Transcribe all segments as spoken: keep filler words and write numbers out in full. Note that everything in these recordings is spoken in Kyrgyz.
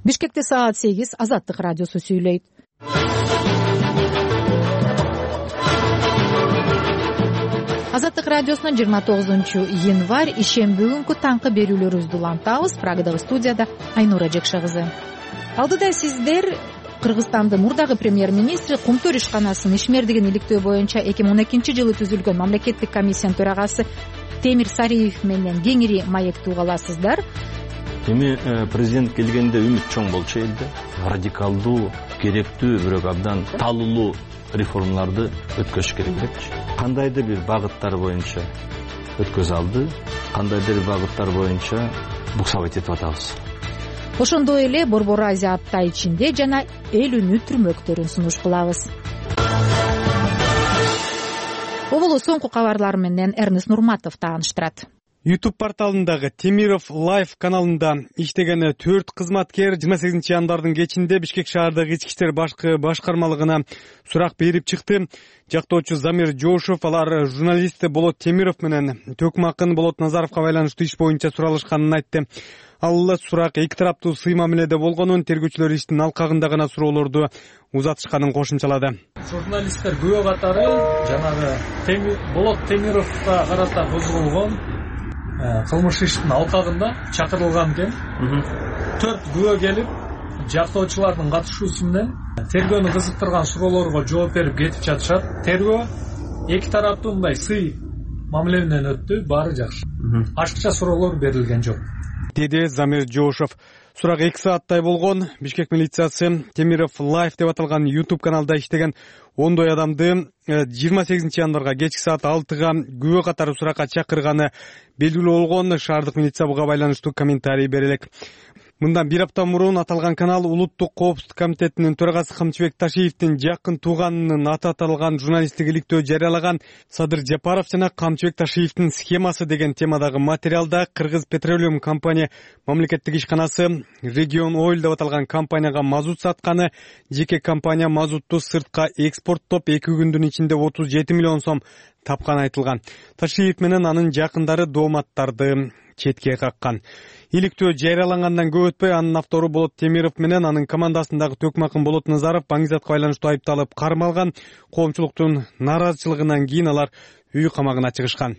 Бишкекте саат сегиз. Азаттык радиосу сүйлөйт. Азаттык радиосунун жыйырма тогузунчу январь ишемби күнкү таңкы берүүлөрүбүздү улантабыз. Прагадагы студияда Айнура Жекше кызы. Алдыда сиздер Кыргызстандын мурдагы премьер-министри Кумтөр ишканасынын ишмердигин иликтөө боюнча эки миң он экинчи жылы түзүлгөн мамлекеттик комиссиянын төрагасы Темир Сариев менен кеңири маектүү каласыздар. Эми президент келгенде үмүт чоң болчу элде. Радикалдуу, керектүү, бирок абдан талуулуу реформаларды өткөзүш керек депчи. Кандайдыр бир багыттар боюнча өткөзө алды, кандайдыр бир багыттар боюнча буксабайт этип атабыз. Ошондой эле Борбор Азия апта ичинде жана эл үнү түрмөктөрүн сунуш кылабыз. Оболу соңку кабарлар менен Эрнест Нурматов тааныштырат. YouTube порталындагы Темиров Live каналында иштеген төрт кызматкер жыйырма сегизинчи январдын кечинде Бишкек шаардагы ички иштер башкы башкармалыгына сурак берип чыкты. Жактоочу Замир Жошов алар журналист Болот Темиров менен Төкмакын Болот Назаровго байланыштуу иш боюнча суралышканын айтты. Ал сурак эки тараптуу сый мамиледе болгонун, тергөөчүлөр иштин алкагында гана суроолорду узатышканын кошумчалады. Журналисттер күбө катары жанагы Болот Темировго карата козголгон кылмыш иштин алкагында чакырылган экен. Төрт күбө келип, жактоочулардын катышуусу менен тергөөнү кызыктырган суроолорго жооп берип кетип жатышат. Тергөө эки тараптуу мындай сый мамиле менен өттү, баары жакшы. Ашыкча суроолор берилген жок, деди Замир Жошов. Сурак эки сааттай болгон. Бишкек милициясы Темиров Live деп аталган YouTube каналда иштеген ондой адамды жыйырма сегизинчи январга кечки саат алтыга күбө катары суракка чакырганы белгилүү болгон. Шаардык милиция буга байланыштуу комментарий берелек. Мындан бир апта мурун аталган канал Улуттук коопсуздук комитетинин төрагасы Камчыбек Ташиевдин жакын тууганынын аты аталган журналисттик иликтөө жарыялаган. Садыр Жапаров жана Камчыбек Ташиевдин схемасы деген темадагы материалда Кыргыз Петролиум компания мамлекеттик ишканасы Регион Ойл деп аталган компанияга мазут сатканы, жеке компания мазутту сыртка экспорттоп эки күндүн ичинде отуз жети миллион сом тапканы айтылган. Ташиев менен анын жакындары дооматтарды четке каккан. Иликтөө жарыялангандан көп өтпөй анын автору Болот Темиров менен анын командасындагы Төкмакын Болот Назаров баңгизатка байланыштуу айыпталып кармалган. Коомчулуктун нааразычылыгынан кийин алар үй камагына чыгышкан.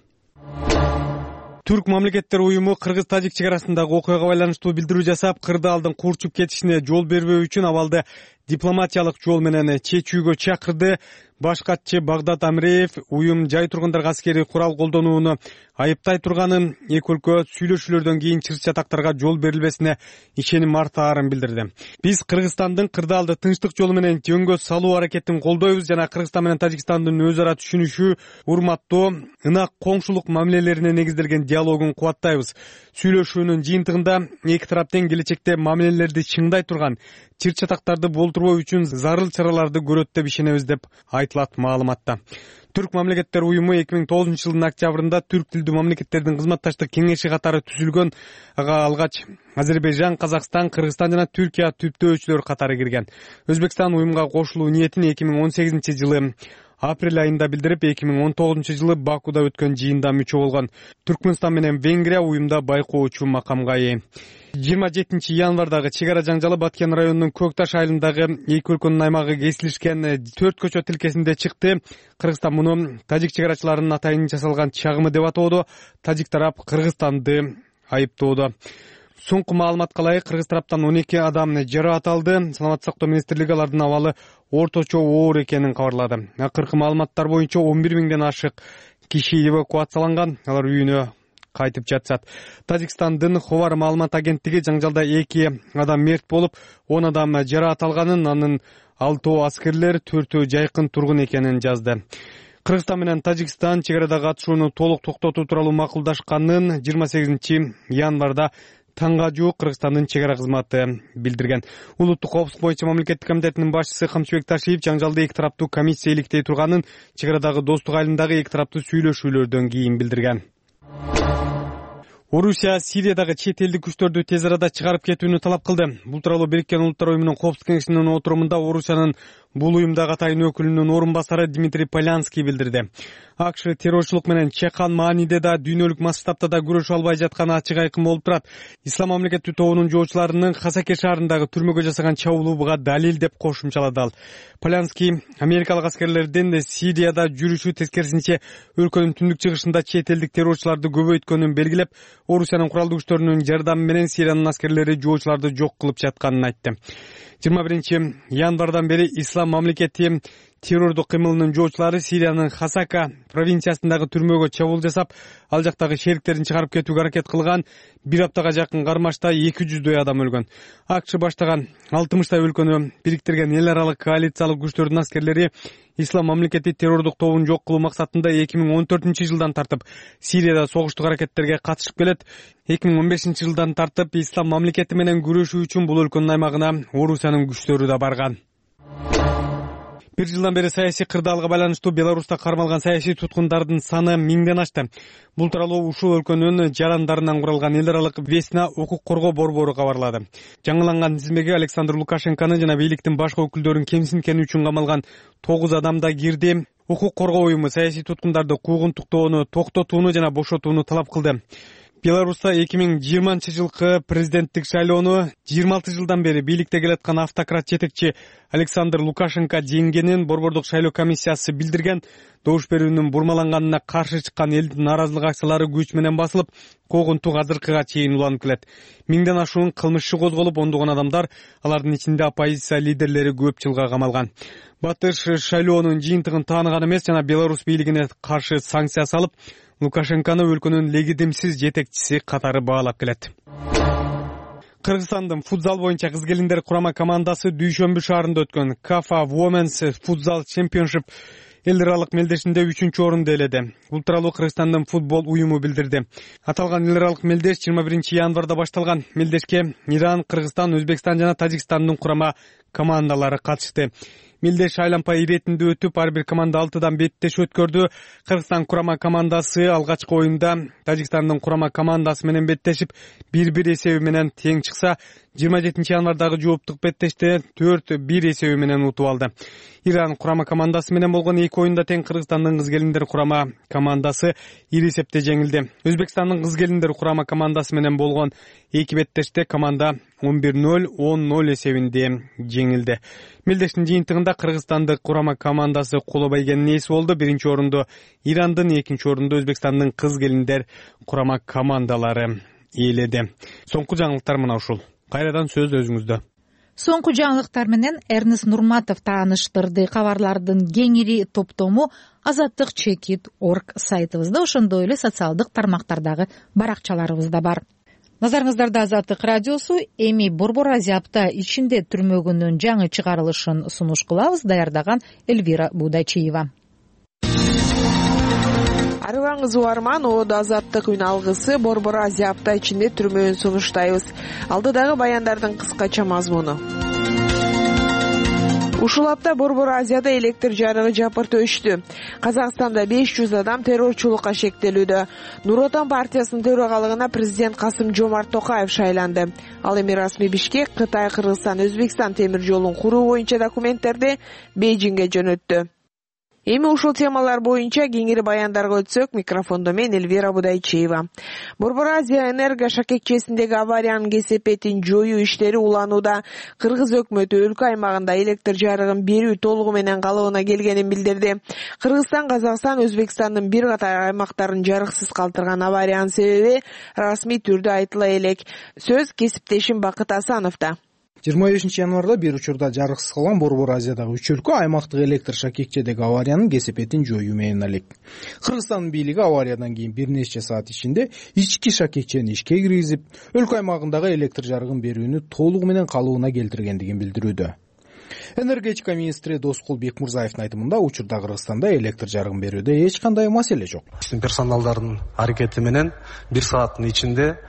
Түрк мамлекеттер уюму Кыргыз-Тажик чек арасындагы окуяга байланыштуу билдирүү жасап, кырдаалдын курчуп кетишине жол бербөө үчүн абалды дипломатиялык жол менен чечүүгө чакырды. Баш катчы Багдат Амреев уюм жай тургундарга аскерий курал колдонууну айыптай турганын, эки өлкө сүйлөшүүлөрдөн кийин чыр-чатактарга жол берилбесине ишеним артаарын билдирди. Биз Кыргызстандын кырдаалды тынчтык жолу менен жөнгө салуу аракетин колдойбуз жана Кыргызстан менен Тажикстандын өз ара түшүнүшүү, урматтоо, ынак коңшулук мамилелерине негизделген диалогун кубаттайбыз. Сүйлөшүүнүн жыйынтыгында эки тараптын келечекте мамилелерди чыңдай турган, чыр-чатактарды болтурбоо үчүн зарыл чараларды көрөт деп ишенебиз деп айтылат маалыматта. Түрк мамлекеттер уюму эки миң тогузунчу жылдын октябрында түрк тилдүү мамлекеттердин кызматташтык кеңеши катары түзүлгөн. Ага алгач Азербайжан, Казакстан, Кыргызстан жана Түркия түптөөчүлөр катары кирген. Өзбекстан уюмга кошулуу ниетин эки миң он сегизинчи жылы апрель айында билдирип, эки миң он тогузунчу жылы Бакуда өткөн жыйында мүчө болгон. Түркмөнстан менен Венгрия уюмда байкоочу макамга ээ. жыйырма жетинчи январдагы чек ара жаңжалы Баткен районунун Көк Таш айылындагы эки өлкөнүн аймагы кесилишкен төрт көчө тилкесинде чыкты. Кыргызстан муну тажик чек арачыларынын атайын жасалган чагымы деп атоодо, тажик тарап Кыргызстанды айыптоодо. Соңку маалыматка ылайык, Кыргыз тараптан он эки адам жараат алды. Саламаттык сактоо министрлиги алардын абалы орточо оор экенин кабарлады. Акыркы маалыматтар боюнча он бир миңден ашык киши эвакуацияланган, алар үйүнө кайтып жатышат. Тажикстандын Ховар маалымат агенттиги жаңжалда эки адам мерт болуп, он адам жараат алганын, анын алтоо аскерлер, төртөө жайкын тургун экенин жазды. Кыргызстан менен Тажикстан чек арадагы атышууну толук токтотуу тууралуу макулдашканын жыйырма сегизинчи январда таңга жуук Кыргызстандын чек ара кызматы билдирген. Улуттук коопсуздук боюнча мамлекеттик комитетинин башчысы Камчыбек Ташиев жаңжалды эки тараптуу комиссия иликтей турганын чек арадагы достук айылындагы эки тараптуу сүйлөшүүлөрдөн кийин билдирген. Орусия Сириядагы чет элдик күчтөрдү тез арада чыгарып кетүүнү талап кылды. Бул тууралуу Бириккен Улуттар уюмунун коопсуздук кеңешинин отурумунда Орусиянын Бул уюмдагы атайын өкүлүнүн орун басары Дмитрий Полянский билдирди. АКШ террорчулук менен чакан мааниде да дүйнөлүк масштабта да күрөшө албай жатканы ачык айкын болуп турат. Ислам мамлекети тобунун жоочуларынын Хасаке шаарындагы түрмөгө жасаган чабуулу буга далил деп кошумчалады ал. Полянский америкалык аскерлердин Сирияда жүрүшү тескерисинче өлкөнүн түндүк чыгышында чет элдик террорчуларды көбөйткөнүн белгилеп, Орусиянын куралдуу күчтөрүнүн жардамы менен Сириянын аскерлери жоочуларды жок кылып жатканын айтты. жыйырма биринчи январдан бери Ислам мамлекети террордук кыймылынын жоочулары Сириянын Хасака провинциясындагы түрмөгө чабуул жасап, ал жактагы шериктерин чыгарып кетүүгө аракет кылган. Бир аптага жакын кармашта эки жүздөй адам өлгөн. АКШ баштаган алтымыштай өлкөнү бириктирген эл аралык коалициялык күчтөрдүн аскерлери Ислам мамлекети террордук тобун жок кылуу максатында эки миң он төртүнчү жылдан тартып Сирияда согуштук аракеттерге катышып келет. эки миң он бешинчи жылдан тартып Ислам мамлекети менен күрөшүү үчүн бул өлкөнүн аймагына Орусиянын күчтөрү да барган. Бир жылдан бери саясий кырдаалга байланыштуу Беларуста кармалган саясий туткундардын саны миңден ашты. Бул тууралуу ушул өлкөнүн жарандарынан куралган эл аралык Весна укук коргоо борбору кабарлады. Жаңыланган тизмеге Александр Лукашенконы жана бийликтин башка өкүлдөрүн кемсинткени үчүн камалган тогуз адам да кирди. Укук коргоо уюму саясий туткундарды куугунтуктоону, токтотууну жана бошотууну талап кылды. Беларуста эки миң жыйырманчы жылкы президенттик шайлоону жыйырма алты жылдан бери бийликте келаткан автократ жетекчи Александр Лукашенко жеңгенин борбордук шайлоо комиссиясы билдирген. Добуш берүүнүн бурмаланганына каршы чыккан элдин нааразылык акциялары күч менен басылып, куугунтук азыркыга чейин уланып келет. Миңден ашуун кылмыш иши козголуп, ондогон адамдар, алардын ичинде оппозиция лидерлери көп жылга камалган. Батыш шайлоонун жыйынтыгын тааныган эмес жана Беларусь бийлигине каршы санкция салып, Лукашенкону өлкөнүн легитимсиз жетекчиси катары баалап келет. Кыргызстандын футзал боюнча кыз келиндер курама командасы Дүйшөмбү шаарында өткөн Кафа Women's Futsal Championship эл аралык мелдешинде үчүнчү орунду ээледи. Бул тууралуу Кыргызстандын футбол уюму билдирди. Аталган эл аралык мелдеш жыйырма биринчи январда башталган. Мелдешке Иран, Кыргызстан, Өзбекстан жана Тажикстандын курама командалары катышты. Мелдеш айлампа иретинде өтүп, ар бир команда алтыдан беттеш өткөрдү. Кыргызстан курама командасы алгачкы оюнда Тажикстандын курама командасы менен беттешип, бир-бир эсеби менен тең чыкса, жыйырма жетинчи январдагы жооптук беттеште төрт бир эсеби менен утуп алды. Иран курама командасы менен болгон эки оюнда тең Кыргызстандын кыз келиндер курама командасы ири эсепте жеңилди. Өзбекстандын кыз келиндер курама командасы менен болгон эки беттеште команда он бир ноль он ноль эсебинде жеңилди. Мелдештин жыйынтыгында Кыргызстандык курама командасы коло байгенин ээси болду. Биринчи орунду Ирандын, экинчи орунду Өзбекстандын кыз келиндер курама командалары ээледи. Соңку жаңылыктар мына ушул. Кайрадан сөз өзүңүздө. Соңку жаңылыктар менен Эрнест Нурматов тааныштырды. Кабарлардын кеңири топтому азаттык чекит точка орг сайтыбызда, ошондой эле социалдык тармактардагы баракчаларыбыз да бар. Назарыңыздарда Азаттык радиосу. Эми Борбор Азия апта ичинде түрмөгүнүн жаңы чыгарылышын сунуш кылабыз. Даярдаган Эльвира Будайчиева. Арыбаңыз уарман, оодо азаттык үн алгысы Борбор Азия апта ичинде түрмөгүн сунуштайбыз. Алдыдагы баяндардын кыскача мазмуну. Ушул апта Борбор Азияда электр жарыгы жапырт өчтү. Казакстанда беш жүз адам террорчулукка шектелүүдө. Нур Отан партиясынын төрагалыгына президент Касым Жомарт Токаев шайланды. Ал эми расмий Бишкек Кытай, Кыргызстан, Өзбекстан темир жолун куруу боюнча документтерди Бейжиңге жөнөттү. Эми ушул темалар боюнча кеңири баяндарга өтсөк, микрофондо мен Эльвира Будайчиева. Борбор Азия энерго шакекчесиндеги авариянын кесепетин жоюу иштери уланууда. Кыргыз өкмөтү өлкө аймагында электр жарыгын берүү толугу менен калыбына келгенин билдирди. Кыргызстан, Казакстан, Өзбекстандын бир катар аймактарын жарыксыз калтырган авариянын себеби расмий түрдө айтыла элек. Сөз кесиптешим Бакыт Асановдо. жыйырма бешинчи январда бир учурда жарыксыз калган Борбор Азиядагы үч өлкө аймактык электр шакекчедеги авариянын кесепетин жоюу менен элек. Кыргызстандын бийлиги авариядан кийин бир нече саат ичинде ички шакекчени ишке киргизип, өлкө аймагындагы электр жарыгын берүүнү толугу менен калыбына келтиргендигин билдирүүдө. Энергетика министри Доскул Бекмурзаевдин айтымында, учурда Кыргызстанда электр жарыгын берүүдө эч кандай маселе жок. Персоналдардын аракети менен бир сааттын ичинде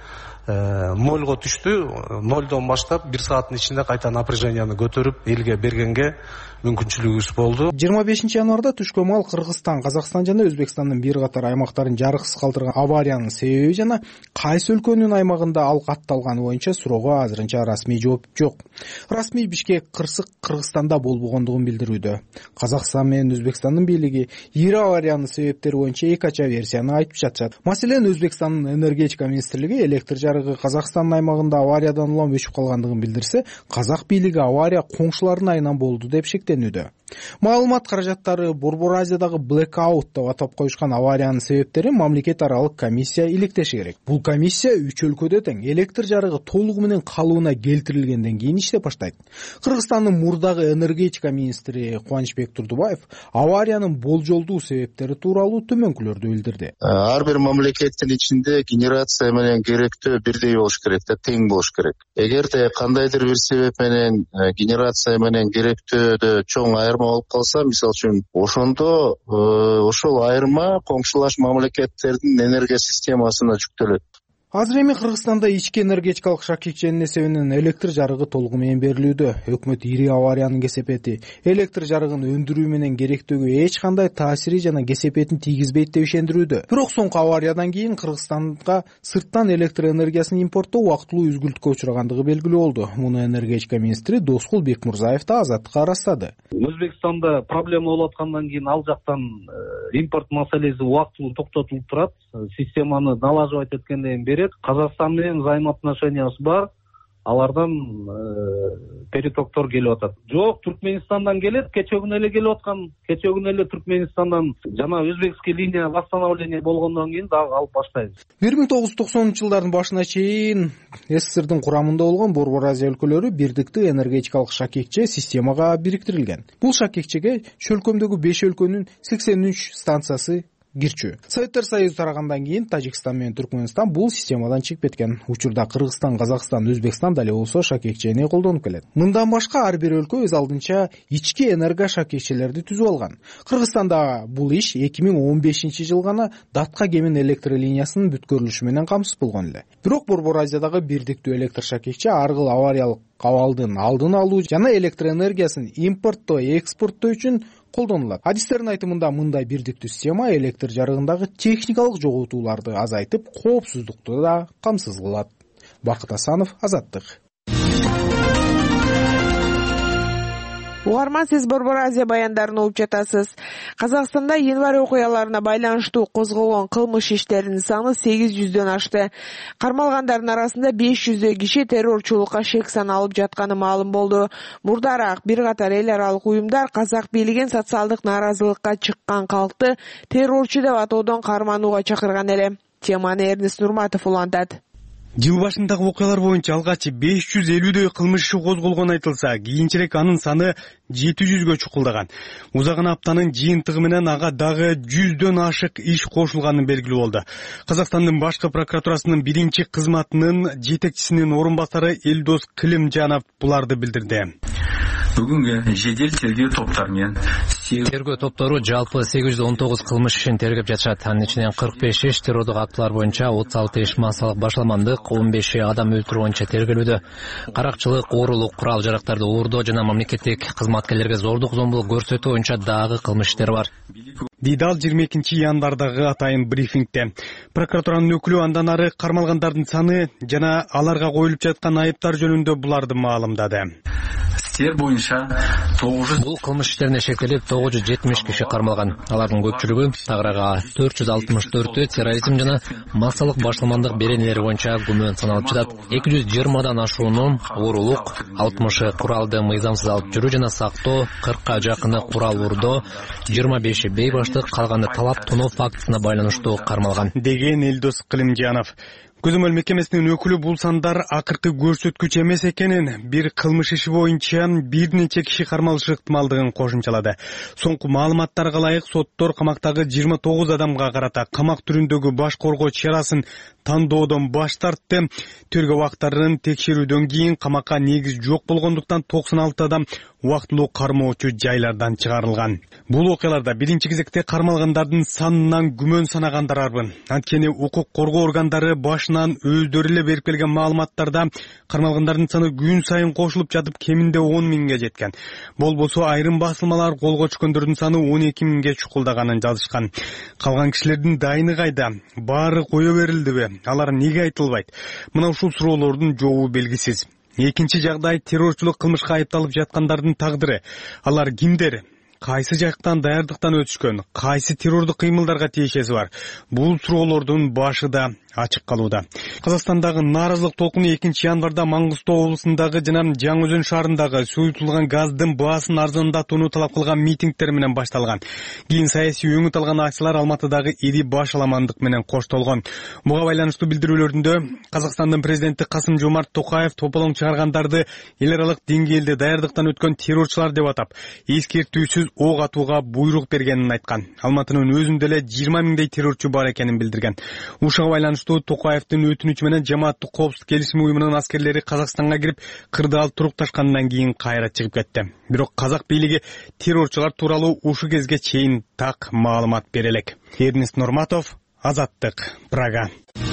нольго түштү. Нольдон баштап бир сааттын ичинде кайта напряженияны көтөрүп элге бергенге мүмкүнчүлүгүбүз болду. жыйырма бешинчи январда түшкөн маал Кыргызстан, Казакстан жана Өзбекстандын бир катар аймактарын жарыксыз калтырган авариянын себеби жана кайсы өлкөнүн аймагында ал катталганы боюнча суроого азырынча расмий жооп жок. Расмий Бишкек кырсык Кыргызстанда болбогондугун билдирүүдө. Казакстан менен Өзбекстандын бийлиги ири авариянын себептери боюнча эки ача версияны айтып жатышат. Маселен, Өзбекстандын энергетика министрлиги электр жарыгы Казакстандын аймагында авариядан улам өчүп калгандыгын билдирсе, Казак бийлиги авария коңшулардын айынан болду деп шектенүүдө. Маалымат каражаттары Борбор Азиядагы blackout деп атап коюшкан авариянын себептерин мамлекет аралык комиссия иликтеши керек. Бул комиссия үч өлкөдө тең электр жарыгы толугу менен калыбына келтирилгенден кийин иштеп баштайт. Кыргызстандын мурдагы энергетика министри Кубанычбек Турдубаев авариянын болжолдуу себептери тууралуу төмөнкүлөрдү билдирди. Ар бир мамлекеттин ичинде генерация менен керектөө бирдей болуш керек да, тең болуш керек. Эгерде кандайдыр бир себеп менен генерация менен керектөөдө чоң айырма болуп калса, мисалы үчүн ошондо ошол айырма коңшулаш мамлекеттердин энергия системасына жүктөлөт. Азыр эми Кыргызстанда ички энергетикалык шакекченин эсебинен электр жарыгы толугу менен берилүүдө. Өкмөт ири авариянын кесепети электр жарыгын өндүрүү менен керектөөгө эч кандай таасири жана кесепетин тийгизбейт деп ишендирүүдө. Бирок соңку авариядан кийин Кыргызстанга сырттан электр энергиясын импорттоо убактылуу үзгүлтүккө учурагандыгы белгилүү болду. Муну энергетика министри Доскул Бекмурзаев да Азаттыкка ырастады. Өзбекстанда проблема болуп аткандан кийин ал жактан импорт маселеси убактылуу токтотулуп турат. Системаны налаживать эткенден бери Казакстан менен взаимоотношениясы бар. Алардан перетоктор келип атат. Жок, Түркменистандан келет, кече күнү эле келип аткан. Кече күнү эле Түркменистандан жана өзбекский линия восстановление болгондон кийин дагы алып баштайбыз. бир миң тогуз жүз токсонунчу жылдардын башына чейин СССРдин курамында болгон Борбор Азия өлкөлөрү бирдиктүү энергетикалык шакекче системага бириктирилген. Бул шакекчеге чөлкөмдөгү беш өлкөнүн сексен үч станциясы кирчү. Советтер Союзу тарагандан кийин Тажикстан менен Түркмөнстан бул системадан чыгып кеткен. Учурда Кыргызстан, Казакстан, Өзбекстан дале болсо шакекчени колдонуп келет. Мындан башка ар бир өлкө өз алдынча ички энерго шакекчелерди түзүп алган. Кыргызстанда бул иш эки миң он бешинчи жыл гана Датка Кемин электр линиясынын бүткөрүлүшү менен камсыз болгон эле. Бирок Борбор Азиядагы бирдиктүү электр шакекче ар кыл авариялык абалдын алдын алуу жана электр энергиясын импорттоо, экспорттоо үчүн колдонулат. Адистердин айтымында мындай бирдиктүү система электр жарыгындагы техникалык жоготууларды азайтып, коопсуздукту да камсыз кылат. Бакыт Асанов, Азаттык. Угарман, сиз Борбор Азия баяндарын угуп жатасыз. Казакстанда январь окуяларына байланыштуу козголгон кылмыш иштеринин саны сегиз жүздөн ашты. Кармалгандардын арасында беш жүздөй киши террорчулукка шек саналып жатканы маалым болду. Мурдараак бир катар эл аралык уюмдар казак бийлигин социалдык нааразылыкка чыккан калкты террорчу деп атоодон карманууга чакырган эле. Теманы Эрнест Нурматов улантат. Жыл башындагы окуялар боюнча алгач беш жүз элүүдөй кылмыш иши козголгон айтылса, кийинчерээк анын саны жети жүзгө чукулдаган. Узаган аптанын жыйынтыгы менен ага дагы жүздөн ашык иш кошулганы белгилүү болду. Казакстандын башкы прокуратурасынын биринчи кызматынын жетекчисинин орун басары Элдос Кылымжанов буларды билдирди. Бүгүнгө жедел тергөө топтары менен тергөө топтору жалпы сегиз жүз он тогуз кылмыш ишин тергеп жатышат. Анын ичинен кырк беш иш террордук актылар боюнча, отуз алты иш массалык башаламандык, он беши адам өлтүрүү боюнча тергелүүдө. Каракчылык, оорулук, курал жарактарды уурдоо жана мамлекеттик кызматкерлерге зордук зомбулук көрсөтүү боюнча дагы кылмыш иштери бар. Дейди ал жыйырма экинчи январдагы атайын брифингде. Прокуратуранын өкүлү андан ары кармалгандардын саны жана аларга коюлуп жаткан айыптар жөнүндө буларды маалымдады. Иштер боюнча бул кылмыш иштерине шектелип тогуз жүз жетимиш киши кармалган. Алардын көпчүлүгү тагырага төрт жүз алтымыш төртү терроризм жана массалык башаламандык беренелери боюнча күмөн саналып жатат. эки жүз жыйырмадан ашууну уурулук, алтымышы куралды мыйзамсыз алып жүрүү жана сактоо, кыркка жакыны курал уурдоо, жыйырма беши бейбаштык, калганы талап тоноо фактысына байланыштуу кармалган, деген Элдос Кылымжанов. Көзөмөл мекемесинин өкүлү бул сандар акыркы көрсөткүч эмес экенин, бир кылмыш иши боюнча бир нече киши кармалышы ыктымалдыгын кошумчалады. Соңку маалыматтарга ылайык соттор камактагы жыйырма тогуз адамга карата камак түрүндөгү баш коргоо чарасын тандоодон баш тартты. Тергөө убактарын текшерүүдөн кийин камакка негиз жок болгондуктан токсон алты адам убактылуу кармоочу жайлардан чыгарылган. Бул окуяларда биринчи кезекте кармалгандардын санынан күмөн санагандар арбын. Анткени укук коргоо органдары башына тарабынан өздөрү эле берип келген маалыматтарда кармалгандардын саны күн сайын кошулуп жатып кеминде он миңге жеткен. Болбосо айрым басылмалар колго түшкөндөрдүн саны он эки миңге чукулдаганын жазышкан. Калган кишилердин дайыны кайда? Баары кое берилдиби? Алар неге айтылбайт? Мына ушул суроолордун жообу белгисиз. Экинчи жагдай террорчулук кылмышка айыпталып жаткандардын тагдыры. Алар кимдер? Кайсы жактан даярдыктан өтүшкөн? Кайсы террордук кыймылдарга тиешеси бар? Бул суроолордун башы да ачык калууда. Казакстандагы нааразылык толкуну экинчи январда Маңгыстоо облусундагы жана Жаңы Өзөн шаарындагы суютулган газдын баасын арзандатууну талап кылган митингдер менен башталган. Кийин саясий өңүт алган акциялар Алматыдагы ири башаламандык менен коштолгон. Буга байланыштуу билдирүүлөрүндө Казакстандын президенти Касым Жомарт Токаев тополоң чыгаргандарды эл аралык деңгээлде даярдыктан өткөн террорчулар деп атап, эскертүүсүз ок атууга буйрук бергенин айткан. Алматынын өзүндө эле жыйырма миңдей террорчу бар экенин билдирген. Ушуга байланыштуу Токаевдин өтүнүчү менен жамааттык коопсуздук келишими уюмунун аскерлери Казакстанга кирип, кырдаал турукташкандан кийин кайра чыгып кетти. Бирок казак бийлиги террорчулар тууралуу ушул кезге чейин так маалымат бере элек. Эрнест Нурматов, Азаттык, Прага.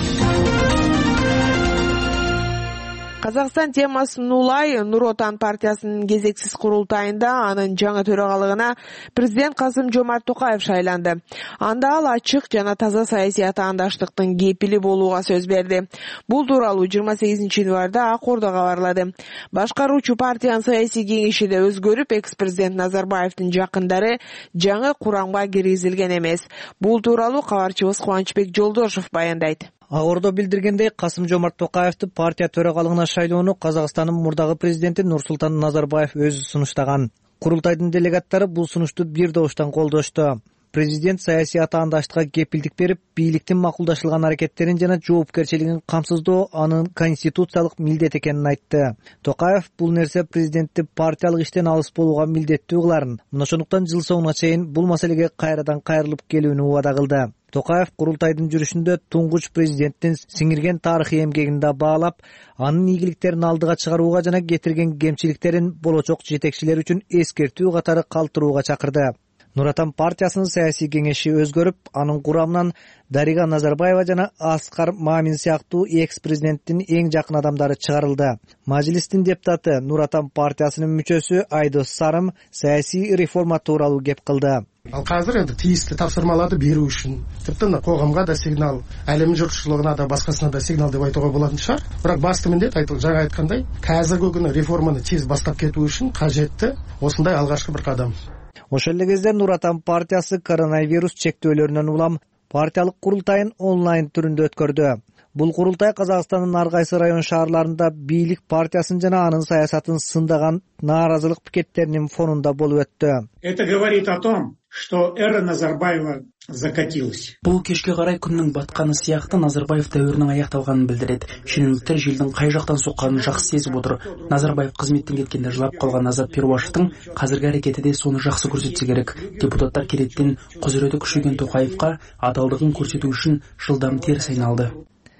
Казакстан темасын улай Нур Отан партиясынын кезексиз курултайында анын жаңы төрагалыгына президент Касым Жомарт Токаев шайланды. Анда ал ачык жана таза саясий атаандаштыктын кепили болууга сөз берди. Бул тууралуу жыйырма сегизинчи январда Ак Ордо кабарлады. Башкаруучу партиянын саясий кеңеши да өзгөрүп, экс-президент Назарбаевдин жакындары жаңы курамга киргизилген эмес. Бул тууралуу кабарчыбыз Кубанычбек Жолдошев баяндайт. Ак Ордо билдиргендей, Касым Жомарт Токаевди партия төрагалыгына шайлоону Казакстандын мурдагы президенти Нурсултан Назарбаев өзү сунуштаган. Курултайдын делегаттары бул сунушту бир добуштан колдошту. Президент саясий атаандаштыкка кепилдик берип, бийликтин макулдашылган аракеттерин жана жоопкерчилигин камсыздоо анын конституциялык милдет экенин айтты. Токаев бул нерсе президентти партиялык иштен алыс болууга милдеттүү кыларын, ошондуктан жыл соңуна чейин бул маселеге кайрадан кайрылып келүүнү убада кылды. Токаев курултайдын жүрүшүндө туңгуч президенттин сиңирген тарыхый эмгегин да баалап, анын ийгиликтерин алдыга чыгарууга жана кетирген кемчиликтерин болочок жетекчилер үчүн эскертүү катары калтырууга чакырды. Нур Отан партиясынын саясий кеңеши өзгөрүп, анын курамынан Дарига Назарбаева жана Аскар Мамин сыяктуу экс-президенттин эң жакын адамдары чыгарылды. Мажлистин депутаты Нур Отан партиясынын мүчөсү Айдос Сарым саясий реформа тууралуу кеп кылды. Ал казыр эми тийиштүү тапшырмаларды берүү үчүн, типти коомго да сигнал, алем журтчулугуна да башкасына да сигнал деп айтууга болот шаар. Бирок басты милдет айтыл жаңа айткандай, казыркы күнү реформаны тез баштап кетүү үчүн кажетти осундай алгачкы бир кадам. Ошол эле кезде Нур Отан партиясы коронавирус чектөөлөрүнөн улам партиялык курултайын онлайн түрүндө өткөрдү. Бул курултай Казакстандын ар кайсы район шаарларында бийлик партиясын жана анын саясатын сындаган нааразылык пикеттеринин фонунда болуп өттү. Это говорит о том, что эра Назарбаева закатилась. Бул кечке карай күндүн батканы сыяктуу Назарбаев дәүрүнүн аякталганын билдирет. Шенеуниктер желдин кай жактан сокканын жакшы сезип отур. Назарбаев кызметтен кеткенде жылап калган Азат Перуашевдин азыркы аракети де сону жакшы көрсөтсө керек. Депутаттар кереттин кузурети күчөйгөн Токаевка адалдыгын көрсөтүү үчүн жылдам терс айналды.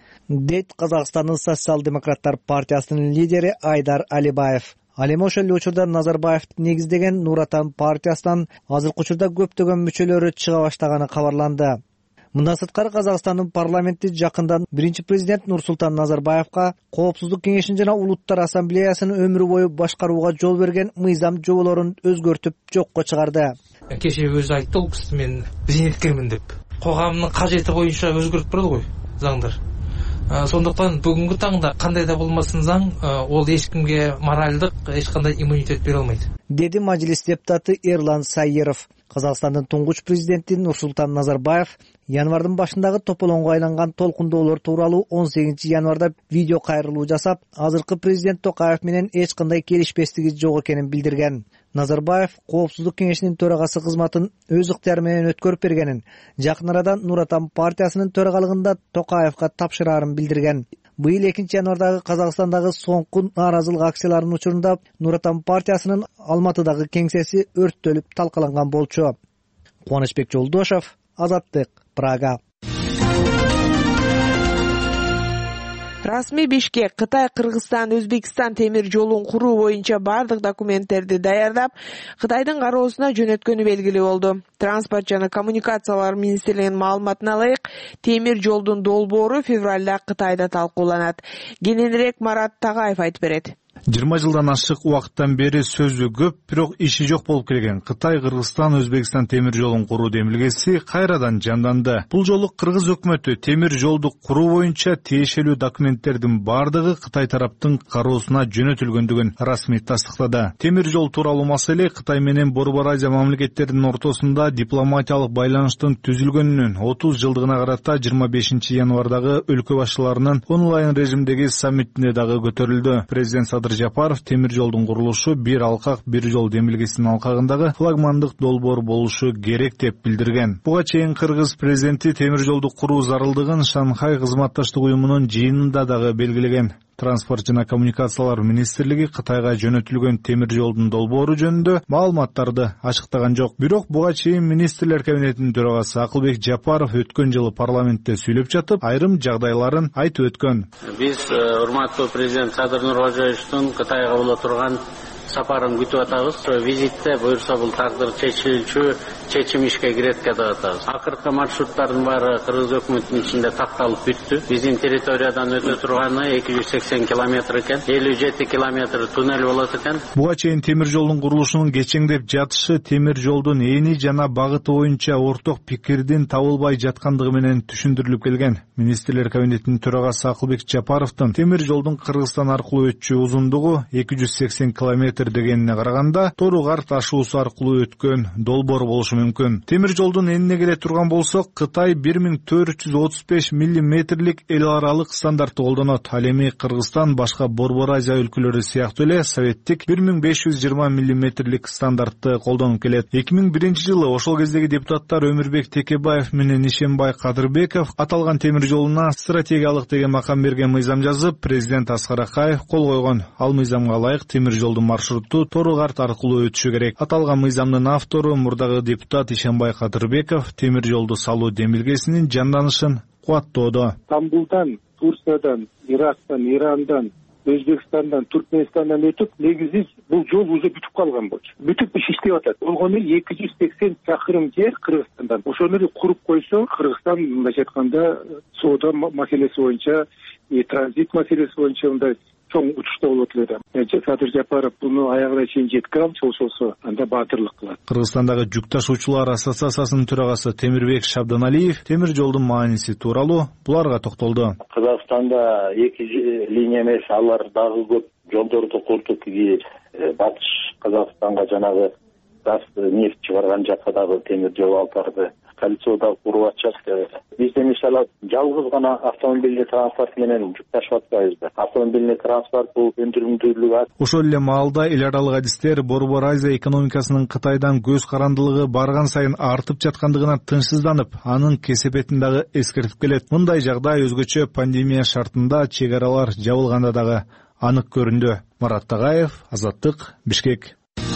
Дейт Казакстандын социал-демократтар партиясынын лидери Айдар Алибаев. Ал эми ошол эле учурда Назарбаевди негиздеген Нур Отан партиясынан азыркы учурда көптөгөн мүчөлөрү чыга баштаганы кабарланды. Мындан сырткары Казакстандын парламенти жакында биринчи президент Нурсултан Назарбаевка Коопсуздук кеңешин жана Улуттар ассамблеясын өмүр бою башкарууга жол берген мыйзам жоболорун өзгөртүп жокко чыгарды. Кеше өзү айтты, ол киши мен зейнеткермин деп. Коомдун кажети боюнча өзгөртүп турат го заңдар. Сондуктан бүгүнкү таңда кандай да болмасын заң, ол эч кимге моралдык, эч кандай иммунитет бере албайт. Деди Мажилис депутаты Эрлан Сайеров. Казакстандын туңгуч президенти Нурсултан Назарбаев январдын башындагы тополоңго айланган толкундоолор тууралуу он сегизинчи январда видео кайрылуу жасап, азыркы президент Токаев менен эч кандай келишпестиги жок экенин билдирген. Назарбаев Коопсуздук кеңешинин төрагасы кызматын өз ыктыяры менен өткөрүп бергенин, жакын арада Нур Отан партиясынын төрагалыгында Токаевка тапшырарын билдирген. Быйыл экинчи январдагы Казакстандагы соңку нааразылык акцияларынын учурунда Нур Отан партиясынын Алматыдагы кеңсеси өрттөлүп талкаланган болчу. Кубанычбек Жолдошев, Азаттык, Прага. Расмий Бишкек Кытай, Кыргызстан, Өзбекстан темир жолун куруу боюнча бардык документтерди даярдап, Кытайдын кароосуна жөнөткөнү белгилүү болду. Транспорт жана коммуникациялар министрлигинин маалыматына ылайык, темир жолдун долбоору февралда Кытайда талкууланат. Кененирээк Марат Тагаев айтып берет. жыйырма жылдан ашык убакыттан бери сөзү көп, бирок иши жок болуп келген Кытай, Кыргызстан, Өзбекстан темир жолун куруу демилгеси кайрадан жанданды. Бул жолу Кыргыз өкмөтү темир жолду куруу боюнча тиешелүү документтердин бардыгы Кытай тараптын кароосуна жөнөтүлгөндүгүн расмий тастыктады. Темир жол тууралуу маселе Кытай менен Борбор Азия мамлекеттеринин ортосунда дипломатиялык байланыштын түзүлгөнүнүн отуз жылдыгына карата жыйырма бешинчи январдагы өлкө башчыларынын онлайн режимдеги саммитинде дагы көтөрүлдү. Президент Садыр Жапаров темир жолдун курулушу бир алкак бир жол демилгесинин алкагындагы флагмандык долбоор болушу керек деп билдирген. Буга чейин Кыргыз президенти темир жолду куруу зарылдыгын Шанхай кызматташтык уюмунун жыйынында дагы белгилеген. Транспорт жана коммуникациялар министрлиги Кытайга жөнөтүлгөн темир жолдун долбоору жөнүндө маалыматтарды ачыктаган жок. Бирок буга чейин министрлер кабинетинин төрагасы Акылбек Жапаров өткөн жылы парламентте сүйлөп жатып, айрым жагдайларын айтып өткөн. Биз урматтуу президент Садыр Нуркожоевичтин Кытайга боло турган сапарын күтүп атабыз. Визитте буюрса бул тагдыр чечилүүчү чечим ишке кирет деп атабыз. Акыркы маршруттардын баары Кыргыз өкмөтүнүн ичинде такталып бүттү. Биздин территориядан өтө турганы эки жүз сексен километр экен, элүү жети километр туннель болот экен. Буга чейин темир жолдун курулушунун кечеңдеп жатышы темир жолдун эни жана багыты боюнча орток пикирдин табылбай жаткандыгы менен түшүндүрүлүп келген. Министрлер кабинетинин төрагасы Акылбек Жапаровдун темир жолдун Кыргызстан аркылуу өтчү узундугу эки жүз сексен километр дегенине караганда Тору Кар ташуусу аркылуу өткөн долбоор болушу мүмкүн. Темир жолдун энине келе турган болсок, Кытай бир миң төрт жүз отуз беш миллиметрлик эл аралык стандартты колдонот. Ал эми Кыргызстан башка Борбор Азия өлкөлөрү сыяктуу эле советтик бир миң беш жүз жыйырма миллиметрлик стандартты колдонуп келет. эки миң биринчи жылы ошол кездеги депутаттар Өмүрбек Текебаев менен Ишембай Кадырбеков аталган темир жолуна стратегиялык деген макам берген мыйзам жазып, президент Аскар Акаев кол койгон. Ал мыйзамга ылайык темир жолдун маршруту Тору Кар аркылуу өтүшү керек. Аталган мыйзамдын автору мурдагы депутат Ишембай Кадырбеков темир жолду салуу демилгесинин жанданышын кубаттоодо. Стамбулдан, Турциядан, Ирактан, Ирандан, Өзбекстандан, Түркменистандан өтүп, негизи бул жол уже бүтүп калган болчу. Бүтүп иш иштеп атат. Болгону эки жүз сексен чакырым жер Кыргызстандан. Ошону куруп койсо, Кыргызстан мындайча айтканда соода маселеси боюнча, транзит маселеси боюнча мындай чоң учушта болот эле. Садыр Жапаров буну аягына чейин жеткире алчу болсо, анда баатырлык кылат. Кыргызстандагы жүк ташуучулар ассоциациясынын төрагасы Темирбек Шабданалиев темир жолдун мааниси тууралуу буларга токтолду. Кыргызстанда эки линия эмес, алар дагы көп жолдорду курдук. Батыш Казакстанга жанагы газ, нефть чыгарган жакка дагы темир жол алып барды. Кольцодо куруп атышат. Бизде мисалы жалгыз гана автомобилдик транспорт менен жүк ташып атпайбыз. Автомобилдик транспорт бул өндүрүмдүүлүгү. Ошол эле маалда эл аралык адистер Борбор Азия экономикасынын Кытайдан көз карандылыгы барган сайын артып жаткандыгына тынчсызданып, анын кесепетин дагы эскертип келет. Мындай жагдай өзгөчө пандемия шартында чек аралар жабылганда дагы анык көрүндү. Марат Тагаев, Азаттык, Бишкек.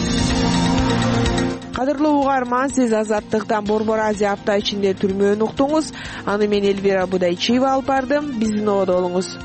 Кадырлуу угарман, сиз Азаттыктан Борбор Азия апта ичинде түрмөөнү уктуңуз. Аны мен Элвира Будайчиева алып бардым. Биздин ободо болуңуз.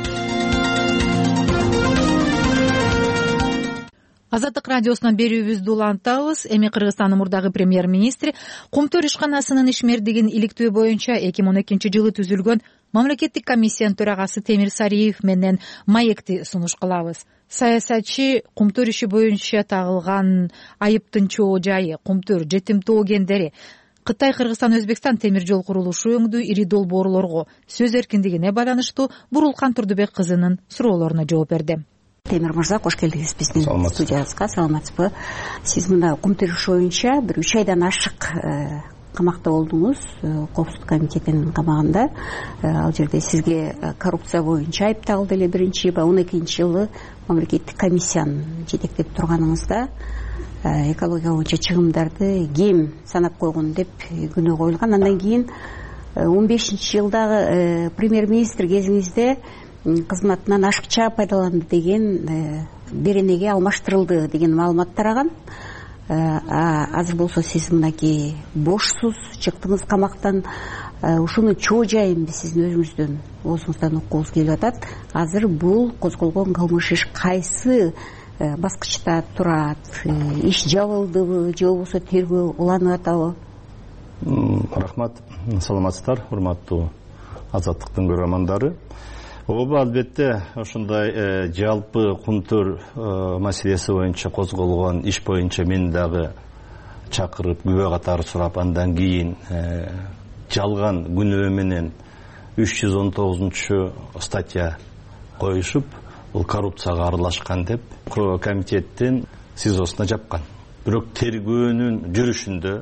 Азаттык радиосунан берүүбүздү улантабыз. Эми Кыргызстандын мурдагы премьер-министри Кумтөр ишканасынын ишмердигин иликтөө боюнча эки миң он экинчи жылы түзүлгөн мамлекеттик комиссиянын төрагасы Темир Сариев менен маекти сунуш кылабыз. Саясатчы Кумтөр иши боюнча тагылган айыптын чоо жайы, Кумтөр жетимтоо гендери, Кытай, Кыргызстан, Өзбекстан темир жол курулушу өңдүү ири долбоорлорго сөз эркиндигине байланыштуу Бурулкан Турдубек кызынын суроолоруна жооп берди. Темир мырза, кош келдиңиз биздин студиябызга. Саламатсызбы? Сиз мына Кумтөр иши боюнча бир үч айдан ашык камакта болдуңуз, коопсуздук комитетинин камагында. Ал жерде сизге коррупция боюнча айыпталды эле биринчи, он экинчи жылы мамлекеттик комиссияны жетектеп турганыңызда экология боюнча чыгымдарды кем санап койгон деп күнөө коюлган. Андан кийин он бешинчи жылдагы премьер-министр кезиңизде кызматынан ашыкча пайдаланды деген беренеге алмаштырылды деген маалымат тараган. Азыр болсо сиз мынакей бошсуз, чыктыңыз камактан. ушуну чоо жайын биз сиздин өзүңүздөн оозуңуздан уккубуз келип атат. Азыр бул козголгон кылмыш иш кайсы баскычта турат? Иш жабылдыбы же болбосо тергөө уланып атабы? Рахмат, саламатсыздар, урматтуу Азаттыктын көрөрмандары. Ооба, албетте ошондой жалпы кумтөр маселеси боюнча козголгон иш боюнча мен дагы чакырып күбө катары сурап, андан кийин жалган күнөө менен үч жүз он тогузунчу статья коюшуп, бул коррупцияга аралашкан деп комитеттин СИЗОсуна жапкан. Бирок тергөөнүн жүрүшүндө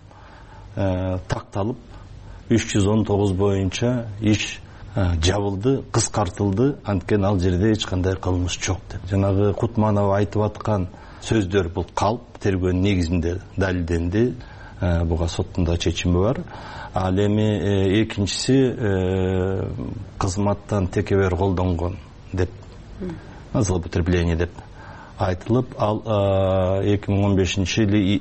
такталып үч жүз он тогуз боюнча иш жабылды, кыскартылды, анткени ал жерде эч кандай кылмыш жок деп. Жанагы Кутманов айтып аткан сөздөр бул калп, тергөөнүн негизинде далилденди. Буга соттун да чечими бар. Ал эми экинчиси кызматтан текебер колдонгон деп, злоупотребление деп айтылып, ал эки миң он бешинчи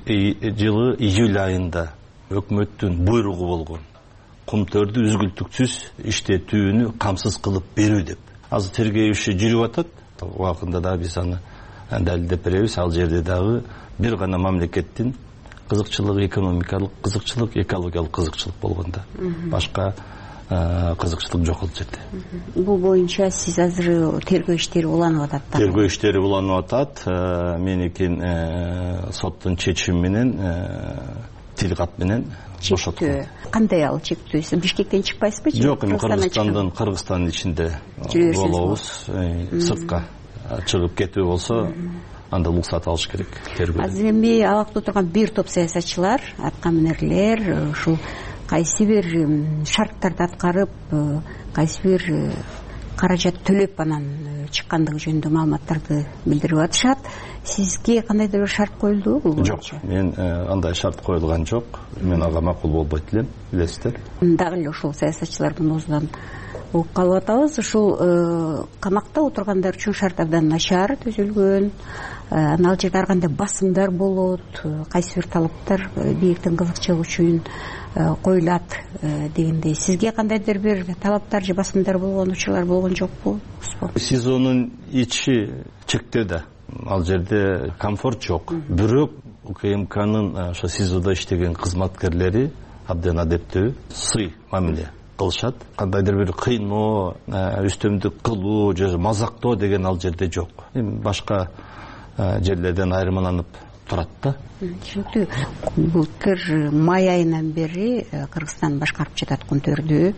жылы июль айында өкмөттүн буйругу болгон кумтөрдү үзгүлтүксүз иштетүүнү камсыз кылып берүү деп. Азыр тергөө иши жүрүп атат. Убакында да биз аны далилдеп беребиз. Ал жерде дагы бир гана мамлекеттин кызыкчылык, экономикалык кызыкчылык, экологиялык кызыкчылык болгондо. Башка кызыкчылык жок ал жерде. Бул боюнча сиз азыр тергөө иштери уланып атат. Тергөө иштери уланып атат. Меникин соттун чечими менен, тилкат менен бошоткон. Кандай ал чектөө? Бишкектен чыкпайсызбы? Жок, эми Кыргызстандан, Кыргызстандын ичинде болобуз. Сыртка чыгып кетүү болсо, анда уруксат алыш керек. Азыр эми абакта отурган бир топ саясатчылар, аткаминерлер ушул кайсы бир шарттарды аткарып, кайсы бир каражат төлөп анан чыккандыгы жөнүндө маалыматтарды билдирип атышат. Сизге кандайдыр бир шарт коюлдубу? Жок, мен андай шарт коюлган жок. Мен ага макул болбойт элем, билесиздер. Дагы эле ушул саясатчылардын оозунан угуп калып атабыз. Ушул камакта отургандар үчүн шарт абдан начар түзүлгөн. Ал жерде ар кандай басымдар болот, кайсы бир талаптар бийликтин кызыкчылыгы үчүн коюлат дегендей. Сизге кандайдыр бир талаптар же басымдар болгон учурлар болгон жокпу? СИЗОнун ичи чектөөдө. Ал жерде комфорт жок. Бирок УКМКнын ошо СИЗОдо иштеген кызматкерлери абдан адептүү, сый мамиле кылышат. Кандайдыр бир кыйноо, үстөмдүк кылуу же мазактоо деген ал жерде жок. Эми башка жерлерден айырмаланып турат да. Түшүнүктүү. Былтыр май айынан бери Кыргызстан башкарып жатат кунтөрдү.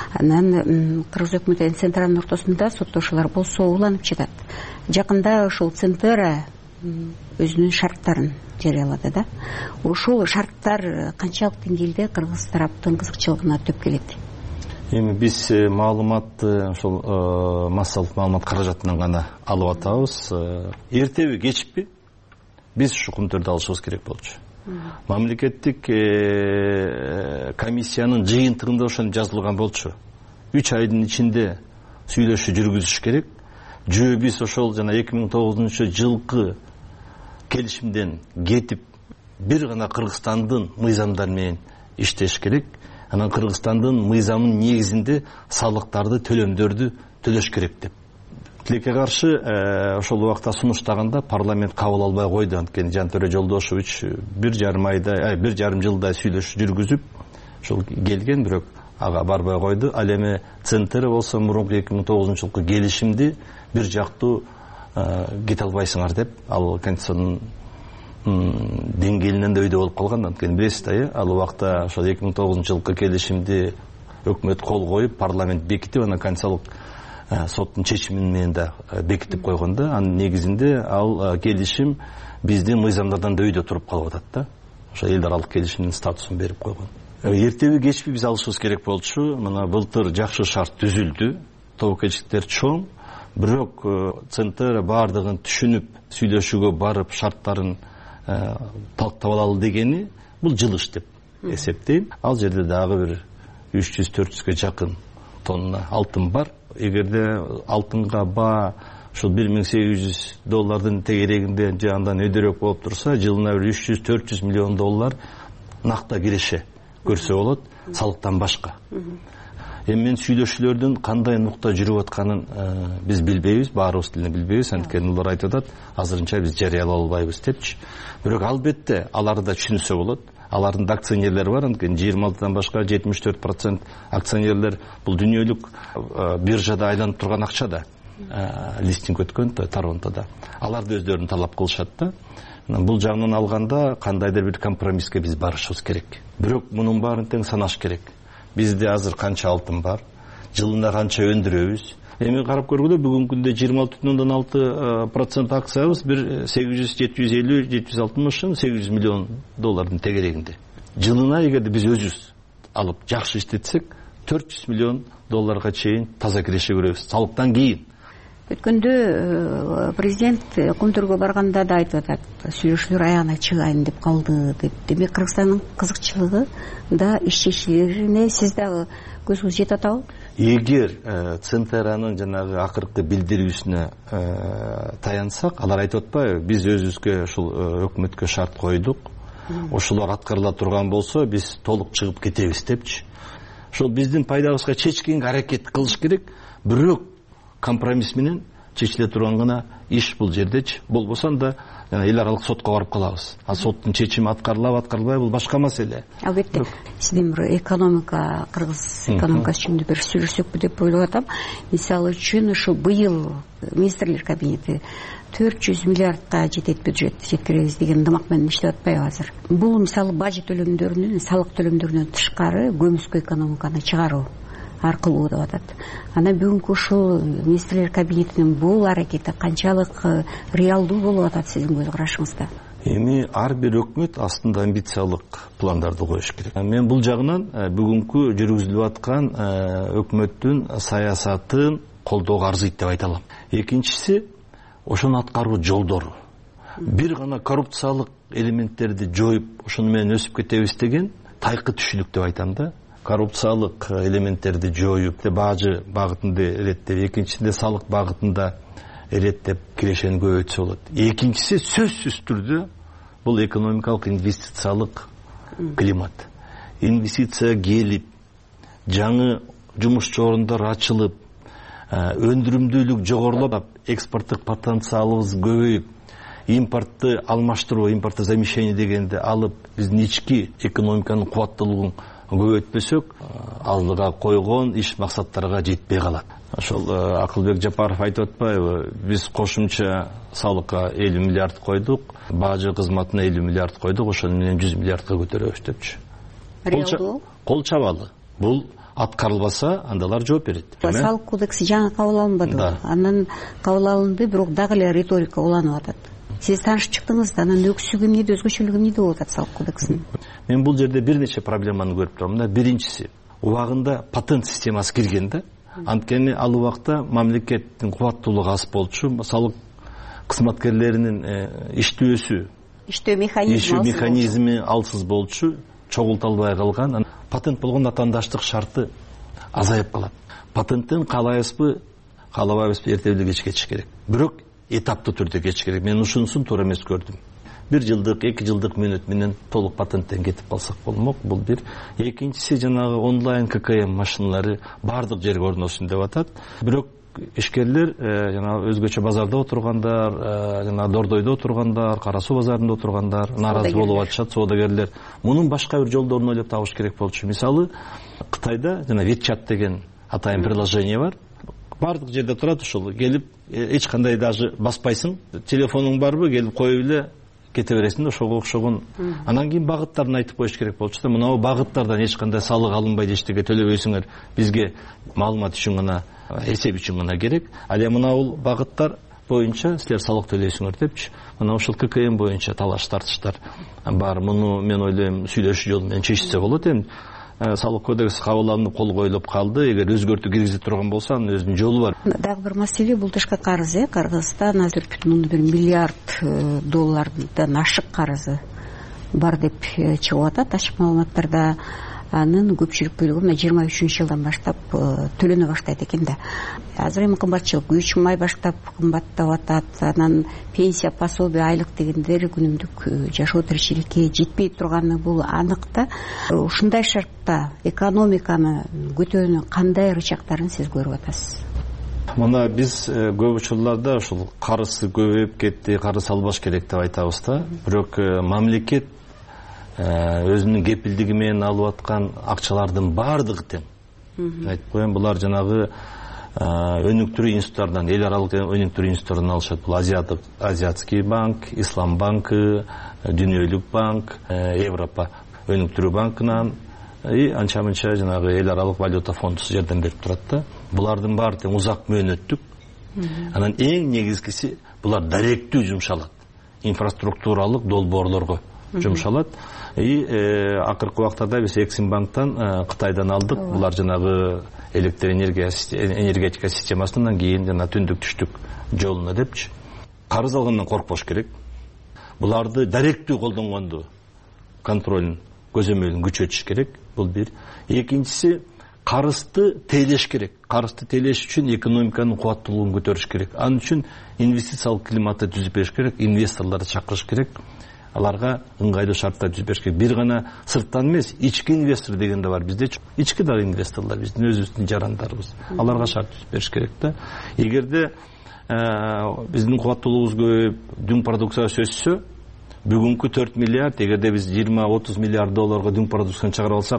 Анан Кыргыз өкмөтүнүн централдын ортосунда соттоошулар болсо уланып жатат. Жакында ушул Центера өзүнүн шарттарын жарыялады да. Ушул шарттар канчалык деңгээлде Кыргыз тараптын кызыкчылыгына төп келет? Эми биз маалыматты ошол массалык маалымат каражатынан гана алып атабыз. Эртеби кечпи биз ушу кумтөрдү алышыбыз керек болчу. Мамлекеттик комиссиянын жыйынтыгында ошону жазылган болчу. үч айдын ичинде сүйлөшүү жүргүзүш керек. Жөө биз ошол жана эки миң тогузунчу жылкы келишимден кетип бир гана Кыргызстандын мыйзамдары менен иштеш керек. Анан Кыргызстандын мыйзамынын негизинде салыктарды, төлөмдөрдү төлөш керек деп. Тилекке каршы ошол убакта сунуштаганда парламент кабыл албай койду. Анткени Жантөре Жолдошович бир жарым айда, бир жарым жылдай сүйлөшүү жүргүзүп, ошол келген, бирок ага барбай койду. Ал эми Центр болсо мурунку эки миң тогузунчу жылкы келишимди бир жактуу кете албайсыңар деп, ал конституциянын деңгээлинен да өйдө болуп калган. Анткени билесиз, ал убакта ошол эки миң тогузунчу жылкы келишимди өкмөт кол коюп, парламент бекитип, анан конституциялык соттун чечими менен да бекитип койгондо, анын негизинде ал келишим биздин мыйзамдардан да өйдө туруп калып атат да. Ошо эл аралык келишимдин статусун берип койгон. Эртеби кечпи биз алышыбыз керек болчу. Мына былтыр жакшы шарт түзүлдү. Тобокелчиликтер чоң. Бирок Центр баардыгын түшүнүп, сүйлөшүүгө барып, шарттарын талктап алалы дегени бул жылыш деп эсептейм. Ал жерде дагы бир үч жүз төрт жүзгө жакын тонна алтын бар. Эгерде алтынга баа ушул бир миң сегиз жүз доллардын тегерегинде же андан өйдөрөөк болуп турса, жылына бир үч жүз төрт жүз миллион доллар накта киреше көрсө болот, салыктан башка. Эми мен сүйлөшүүлөрдүн кандай нукта жүрүп атканын биз билбейбиз, баарыбыз тилин билбейбиз, анткени алар айтып атат, азырынча биз жарыялай албайбыз депчи. Бирок албетте алар да түшүнсө болот. Алардын да акционерлери бар, анткени жыйырма алтыдан башка жетимиш төрт процент акционерлер бул дүйнөлүк биржада айланып турган акча да. Листинг өткөн Торонтодо. Алар да өздөрүн талап кылышат да. Бул жагынан алганда кандайдыр бир компромисске биз барышыбыз керек. Бирок мунун баарын тең санаш керек. Бизде азыр канча алтын бар, жылына канча өндүрөбүз. Эми карап көргүлө бүгүнкү күндө жыйырма алты бүтүн ондон алты процент акциябыз бир сегиз жүз жети жүз элүү жети жүз алтымыш сегиз жүз миллион доллардын тегерегинде. Жылына эгерде биз өзүбүз алып жакшы иштетсек, төрт жүз миллион долларга чейин таза киреше көрөбүз. Салыктан кийин. Өткөндө президент Кумтүргө барганда да айтып атат, сүйлөшүүлөр аягына чыгайын деп калды деп. Демек Кыргызстандын кызыкчылыгы да ишчилерине сиз дагы көзүңүз жетип атабы? Эгер Центеранын жанагы акыркы билдирүүсүнө таянсак, алар айтып атпайбы, биз өзүбүзгө ушул өкмөткө шарт койдук. Ошолор аткарыла турган болсо, биз толук чыгып кетебиз депчи. Ошол биздин пайдабызга чечкенге аракет кылыш керек. Бирок компромисс менен чечиле турган гана иш бул жердечи. Болбосо да эл аралык сотко барып калабыз. А соттун чечими аткарылабы, аткарылбайбы бул башка маселе. Албетте, сиздин бир экономика, кыргыз экономикасы жөнүндө бир сүйлөшсөкпү деп ойлоп атам. Мисалы үчүн ушу быйыл министрлер кабинети төрт жүз миллиардка жетет бюджет жеткиребиз деген дымак менен иштеп атпайбы азыр? Бул мисалы бажет төлөмдөрүнүн, салык төлөмдөрүнөн тышкары көмүскө экономиканы чыгаруу аркылуу деп атат. Анан бүгүнкү ушул министрлер кабинетинин бул аракети канчалык реалдуу болуп атат сиздин көз карашыңызда? Эми ар бир өкмөт астында амбициялык пландарды коюш керек. Мен бул жагынан бүгүнкү жүргүзүлүп аткан өкмөттүн саясатын колдоого арзыйт деп айта алам. Экинчиси, ошону аткаруу жолдору. Бир гана коррупциялык элементтерди жоюп, ошону менен өсүп кетебиз деген тайкы түшүнүк деп айтам да. Коррупциялык элементтерди жоюп, бажы багытында иреттеп, экинчисинде салык багытында иреттеп кирешени көбөйтсө болот. Экинчиси сөзсүз түрдө бул экономикалык инвестициялык климат. Инвестиция келип, жаңы жумуш орундар ачылып, өндүрүмдүүлүк жогорулап, экспорттук потенциалыбыз көбөйүп, импортты алмаштыруу, импортозамещение дегенди алып, биздин ички экономиканын кубаттуулугун көбөйтпөсөк, алдыга койгон иш максаттарга жетпей калат. Ошол Акылбек Жапаров айтып атпайбы, биз кошумча салыкка элүү миллиард койдук, бажы кызматына элүү миллиард койдук, ошону менен жүз миллиардка көтөрөбүз депчи. Реалдуу? Кол чабалы. Бул аткарылбаса, андалар жооп берет. Салык кодекси жаңы кабыл алынбады. Анан кабыл алынды, бирок дагы эле риторика уланып атат. Сиз таанышып чыктыңыз, анан өксүгү эмнеде, өзгөчөлүгү эмнеде болуп атат салык кодексинин? Мен бул жерде бир нече проблеманы көрүп турам. Мына биринчиси, убагында патент системасы кирген да. Анткени ал убакта мамлекеттин кубаттуулугу аз болчу, салык кызматкерлеринин иштөөсү, иштөө механизми, механизми алсыз болчу, чогулталбай калган. Патент болгондо атаандаштык шарты азайып калат. Патенттен каалайбызбы, каалабайбызбы, эртеби кеч кетиш керек. Бирок этаптуу түрдө кетиш керек. Мен ушунусун туура эмес көрдүм. Бир жылдык, эки жылдык мөөнөт менен толук патенттен кетип калсак болмок. Бул бир. Экинчиси, жанагы онлайн ка ка эм машиналары бардык жерге орношсун деп атат. Бирок ишкерлер, жанагы өзгөчө базарда отургандар, жанагы Дордойдо отургандар, Кара Суу базарында отургандар нааразы болуп атышат, соодагерлер. Мунун башка бир жолдорун ойлоп табыш керек болчу. Мисалы, Кытайда жана WeChat деген атайын приложение бар. Бардык жерде турат, ушул келип, эч кандай даже баспайсың, телефонуң барбы, келип коюп эле кете бересиң да, ошого окшогон. Анан кийин багыттарын айтып коюш керек болчу да, мына багыттардан эч кандай салык алынбайт, эчтеке төлөбөйсүңөр, бизге маалымат үчүн гана, эсеп үчүн гана керек. Ал эми мына бул багыттар боюнча силер салык төлөйсүңөр депчи. Мына ушул ка ка эм боюнча талаш тартыштар бар. Муну мен ойлойм сүйлөшүү жолу менен чечсе болот. Эми салык кодекси кабыл алынып кол коюлуп калды. Эгер өзгөртүү киргизе турган болсо, анын өзүнүн жолу бар. Дагы бир маселе, бул тышкы карыз, э, Кыргызстан азыр төрт бүтүн ондон бир миллиард доллардан ашык карызы бар деп чыгып атат ачык маалыматтарда. анын көпчүлүк бөлүгү мына жыйырма үчүнчү жылдан баштап төлөнө баштайт экен да. Азыр эми кымбатчылык үч май баштап кымбаттап атат. Анан пенсия, пособие, айлык дегендер күнүмдүк жашоо тиричиликке жетпей турганы бул анык да. Ушундай шартта экономиканы көтөрүүнүн кандай рычагдарын сиз көрүп атасыз? Мына биз көп учурларда ушул карызы көбөйүп кетти, карыз албаш керек деп айтабыз да. Бирок мамлекет өзүнүн кепилдиги менен алып аткан акчалардын баардыгы тең. Айтып коеюн, булар жанагы өнүктүрүү институттарынан, эл аралык өнүктүрүү институттарынан алышат. Бул Азиатский банк, Ислам банкы, Дүйнөлүк банк, Европа өнүктүрүү банкынан и анча мынча жанагы эл аралык валюта фондусу жардам берип турат да. Булардын баары тең узак мөөнөттүк. Анан эң негизгиси булар даректүү жумшалат. Инфраструктуралык долбоорлорго жумшалат. И акыркы убактарда биз Эксимбанктан Кытайдан алдык. Булар жанагы электр энергетика системасынан кийин жана түндүк түштүк жолуна депчи. Карыз алгандан коркпош керек. Буларды даректүү колдонгонду контролун, көзөмөлүн күчөтүш керек. Бул бир. Экинчиси, карызды тейлеш керек. Карызды тейлеш үчүн экономиканын кубаттуулугун көтөрүш керек. Анын үчүн инвестициялык климатты түзүп бериш керек, инвесторлорду чакырыш керек. Аларга ыңгайлуу шарттар түзүп бериш керек. Бир гана сырттан эмес, ички инвестор деген да бар бизде. Ички дагы инвесторлор биздин өзүбүздүн жарандарыбыз. Аларга шарт түзүп бериш керек да. Эгерде биздин кубаттуулугубуз көбөйүп, дүң продукциясы өссө, бүгүнкү төрт миллиард, эгерде биз жыйырма отуз миллиард долларга дүң продукцияны чыгарып алсак,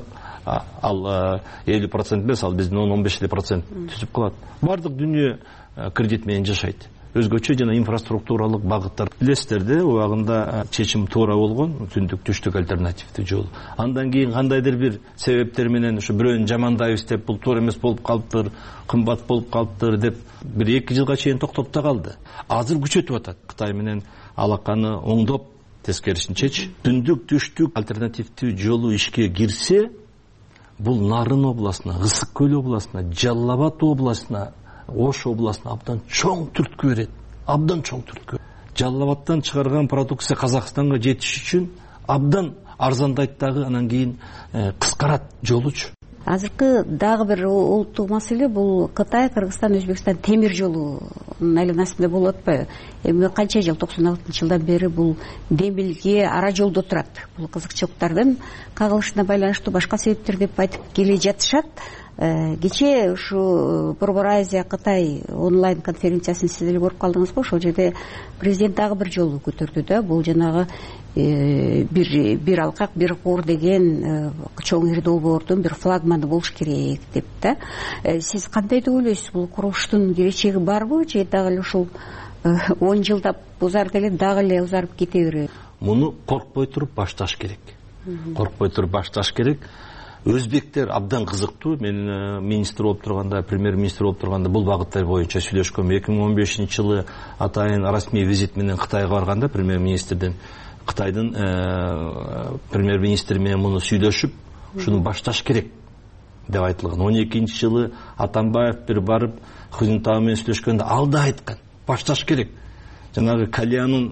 ал элүү процент эмес, ал биздин он он беш процент түзүп калат. Бардык дүйнө кредит менен жашайт. Өзгөчө жана инфраструктуралык багыттар. Билесиздер да, убагында чечим туура болгон, түндүк түштүк альтернативдүү жол. Андан кийин кандайдыр бир себептер менен ушу бирөөнү жамандайбыз деп, бул туура эмес болуп калыптыр, кымбат болуп калыптыр деп бир эки жылга чейин токтоп да калды. Азыр күчөтүп атат. Кытай менен алаканы оңдоп, тескерисинчечи, түндүк түштүк альтернативдүү жолу ишке кирсе, бул Нарын областына, Ысык көл областына, Жалал-Абад областына, Ош областына абдан чоң түрткү берет. Абдан чоң түрткү. Жалал-Абадтан чыгарган продукция Казакстанга жетиш үчүн абдан арзандайт дагы, анан кийин кыскарат жолучу. Азыркы дагы бир улуттук маселе бул Кытай, Кыргызстан, Өзбекстан темир жолунун айланасында болуп атпайбы? Эми канча жыл, токсон алтынчы жылдан бери бул демилге ара жолдо турат. Бул кызыкчылыктардын кагылышына байланыштуу башка себептер деп айтып келе жатышат. Кечээ ушу Борбор Азия Кытай онлайн конференциясын сиз деле көрүп калдыңызбы? Ошол жерде президент дагы бир жолу көтөрдү да, бул жанагы бир бир алкак, бир куур деген чоң ир долбоордун бир флагманы болуш керек деп да. Сиз кандай деп ойлойсуз? Бул курулуштун келечеги барбы, же дагы эле ушул он жылдап узарып келет, дагы эле узарып кете береби? Муну коркпой туруп башташ керек. Коркпой туруп башташ керек. Өзбектер абдан кызыктуу. Мен министр болуп турганда, премьер-министр болуп турганда бул багыттар боюнча сүйлөшкөм. эки миң он бешинчи жылы атайын расмий визит менен Кытайга барганда премьер-министрден Кытайдын премьер-министри менен муну сүйлөшүп, ушуну башташ керек деп айтылган. он экинчи жылы Атамбаев бир барып Хунтау менен сүйлөшкөндө ал да айткан, башташ керек. Жанагы Калиянын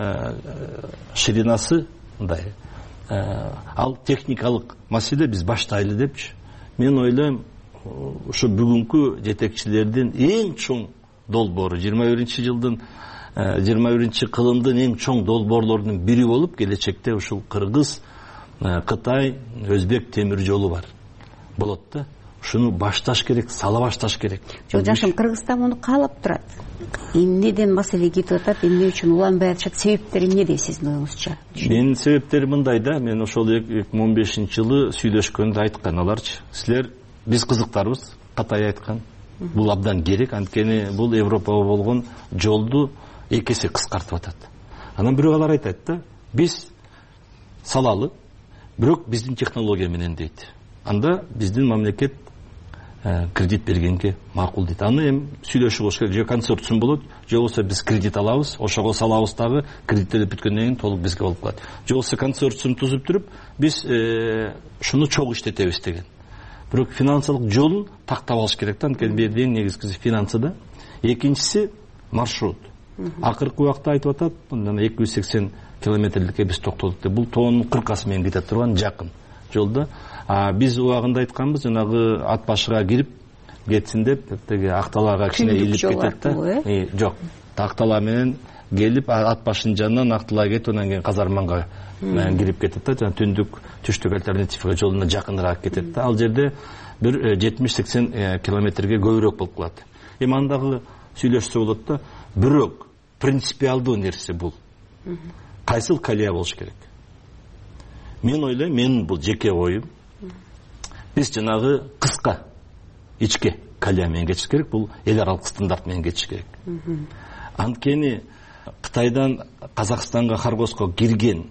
ширинасы мындай, ал техникалык маселе, биз баштайлы депчи. Мен ойлойм, ушу бүгүнкү жетекчилердин эң чоң долбоору, жыйырма биринчи жылдын жыйырма биринчи кылымдын эң чоң долбоорлорунун бири болуп, келечекте ушул Кыргыз, Кытай, Өзбек темир жолу бар. Болот да. Ушуну башташ керек, сала башташ керек. Жок, жакшым, Кыргызстан муну каалап турат. Эмнеден маселе кетип атат, эмне үчүн уланбай атышат, себептери эмнеде сиздин оюңузча? Менин себептери мындай да, мен ошол эки миң он бешинчи жылы сүйлөшкөндө айткан аларчы. Силер биз кызыктарбыз, Кытай айткан. Бул абдан керек, анткени бул Европага болгон жолду эки эсе кыскартып атат. Анан бирок алар айтат да, биз салалы, бирок биздин технология менен дейт. Анда биздин мамлекет кредит бергенге макул дейт. Аны эми сүйлөшүп болуш керек. Же консорциум болот, же болбосо биз кредит алабыз, ошого салабыз дагы, кредиттелип бүткөндөн кийин толук бизге болуп калат. Же болбосо консорциум тузуп туруп, биз ушуну чогуу иштетебиз деген. Бирок финансылык жолун тактап алыш керек да, анткени бир эң негизгиси финансы да. Экинчиси маршрут. Акыркы убакта айтып атат, мына эки жүз сексен километрликке биз токтолдук деп. Бул тоонун кыркасы менен кете турган жакын. жолда. Биз убагында айтканбыз, жанагы ат башыга кирип кетсин деп, теги Акталага кичине илип кетет да. Жок, Актала менен келип ат башынын жанынан Акталага кетип, анан кийин Казарманга кирип кетет да. Жана түндүк түштүк альтернатива жолуна жакыныраак кетет да. Ал жерде бир жетимиш сексен километрге көбүрөөк болуп калат. Эми андагы сүйлөшсө болот да. Бирок принципиалдуу нерсе бул. Кайсыл колея болуш керек? Мен ойлойм, менин бул жеке оюм. Биз жанагы кыска ичке колея менен кетиш керек, бул эл аралык стандарт менен кетиш керек. Анткени Кытайдан Казакстанга Харгоска кирген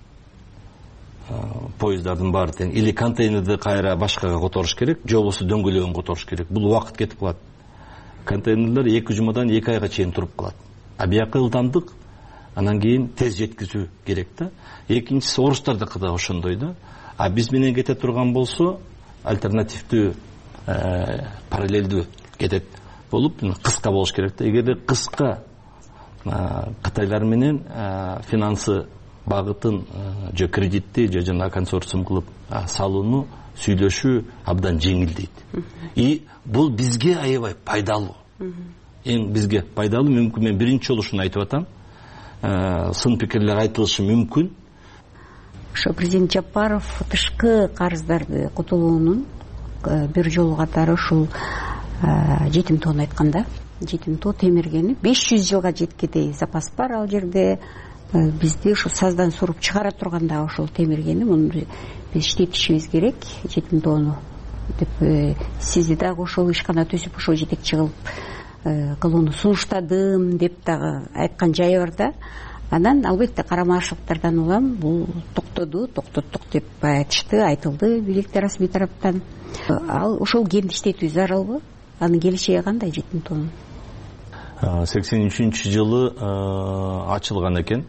поездардын баары тең или контейнерди кайра башкага которуш керек, же болбосо дөңгөлөгүн которуш керек. Бул убакыт кетип калат. Контейнерлер эки жумадан эки айга чейин туруп калат. А бияка ылдамдык анан кийин тез жеткизүү керек да. Экинчиси орустардыкы да ошондой да. А биз менен кете турган болсо альтернативдүү параллелдүү кетет болуп кыска болуш керек да. Эгерде кыска Кытайлар менен финансы багытын же кредитти же жана консорциум кылып салууну сүйлөшүү абдан жеңил дейт. И бул бизге аябай пайдалуу. Эң бизге пайдалуу. Мүмкүн мен биринчи жолу ушуну айтып атам. Сын пикирлер айтылышы мүмкүн. Ошо президент Жапаров тышкы карыздарды кутулуунун бир жолу катары ушул жетим тоonu айтканда, жетим тоо темиргени беш жүз жылга жеткидей запас бар ал жерде. Бизди ушу саздан суруп чыгара турганда ошол темиргени, муну биз иштетишибиз керек, жетим тоону деп сизди дагы ошол ишкана түзүп ошол жетекчи кылып кылууну сунуштадым деп дагы айткан жайы бар да. Анан албетте карамашылыктардан улам бул токтоду, токтоттук деп айтышты, айтылды бийликте расмий тараптан. Ал ошол кенди иштетүү зарылбы? Анын келечеги кандай жетим тоонун? сексен үчүнчү жылы ачылган экен.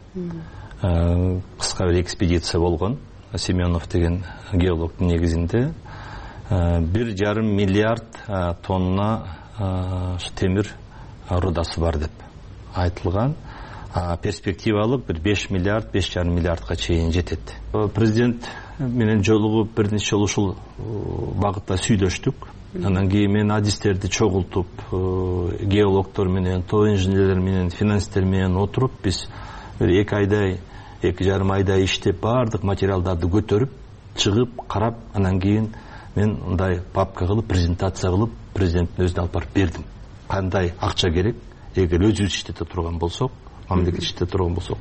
Кыска бир экспедиция болгон. Семенов деген геологдун негизинде бир жарым миллиард тонна темир рудасы бар деп айтылган. Перспективалык бир беш миллиард, беш жарым миллиардга чейин жетет. Президент менен жолугуп бир нече жолу ушул багытта сүйлөштүк. Анан кийин мен адистерди чогултуп, геологдор менен, тоо инженерлер менен, финансисттер менен отуруп, биз бир эки айдай, эки жарым айдай иштеп, баардык материалдарды көтөрүп, чыгып, карап, анан кийин мен мындай папка кылып, презентация кылып, президенттин өзүнө алып барып бердим. Кандай акча керек, эгер өзүбүз иштете турган болсок, мамлекет иштете турган болсок,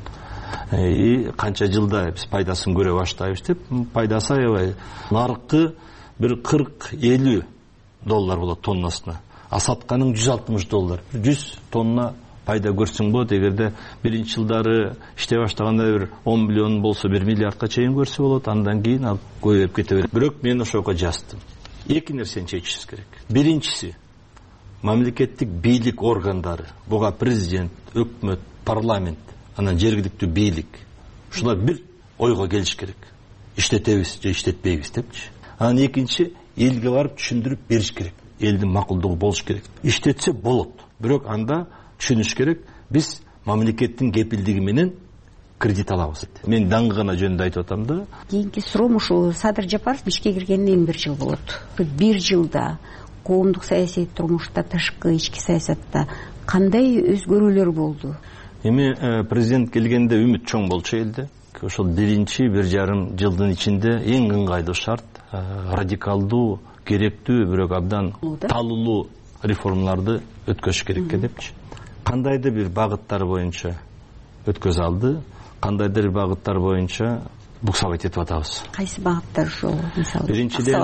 и канча жылда биз пайдасын көрө баштайбыз деп, пайдасы аябай наркы бир кырк элүү доллар болот тоннасына. А сатканың жүз алтымыш доллар. жүз тонна пайда көрсөң болот. Эгерде биринчи жылдары иштей баштаганда бир он миллион болсо бир миллиардка чейин көрсө болот. Андан кийин ал көбөйүп кете берет. Бирок мен ошого жаздым. Эки нерсени чечишибиз керек. Биринчиси, мамлекеттик бийлик органдары, буга президент, өкмөт, парламент, анан жергиликтүү бийлик, ушулар бир ойго келиш керек. Иштетебиз же иштетпейбиз депчи. Анан экинчи, элге барып түшүндүрүп бериш керек. Элдин макулдугу болуш керек. Иштетсе болот. Бирок анда түшүнүш керек, биз мамлекеттин кепилдиги менен кредит алабыз. Мен даңгына жөнүндө айтып атам да. Кийинки суроом ушу Садыр Жапаров бишке киргенине эми бир жыл болот. Бир жылда коомдук саясий турмушта, тышкы ички саясатта кандай өзгөрүүлөр болду? Эми президент келгенде үмүт чоң болчу элде. Ошол биринчи бир жарым жылдын ичинде эң ыңгайлуу шарт радикалдуу, керектүү, бирок абдан талуулуу реформаларды өткөзүш керек депчи. Кандайдыр бир багыттар боюнча өткөзө алды, кандайдыр бир багыттар боюнча буксабайт этип атабыз. Кайсы багыттар ошол? Мисалы, биринчиден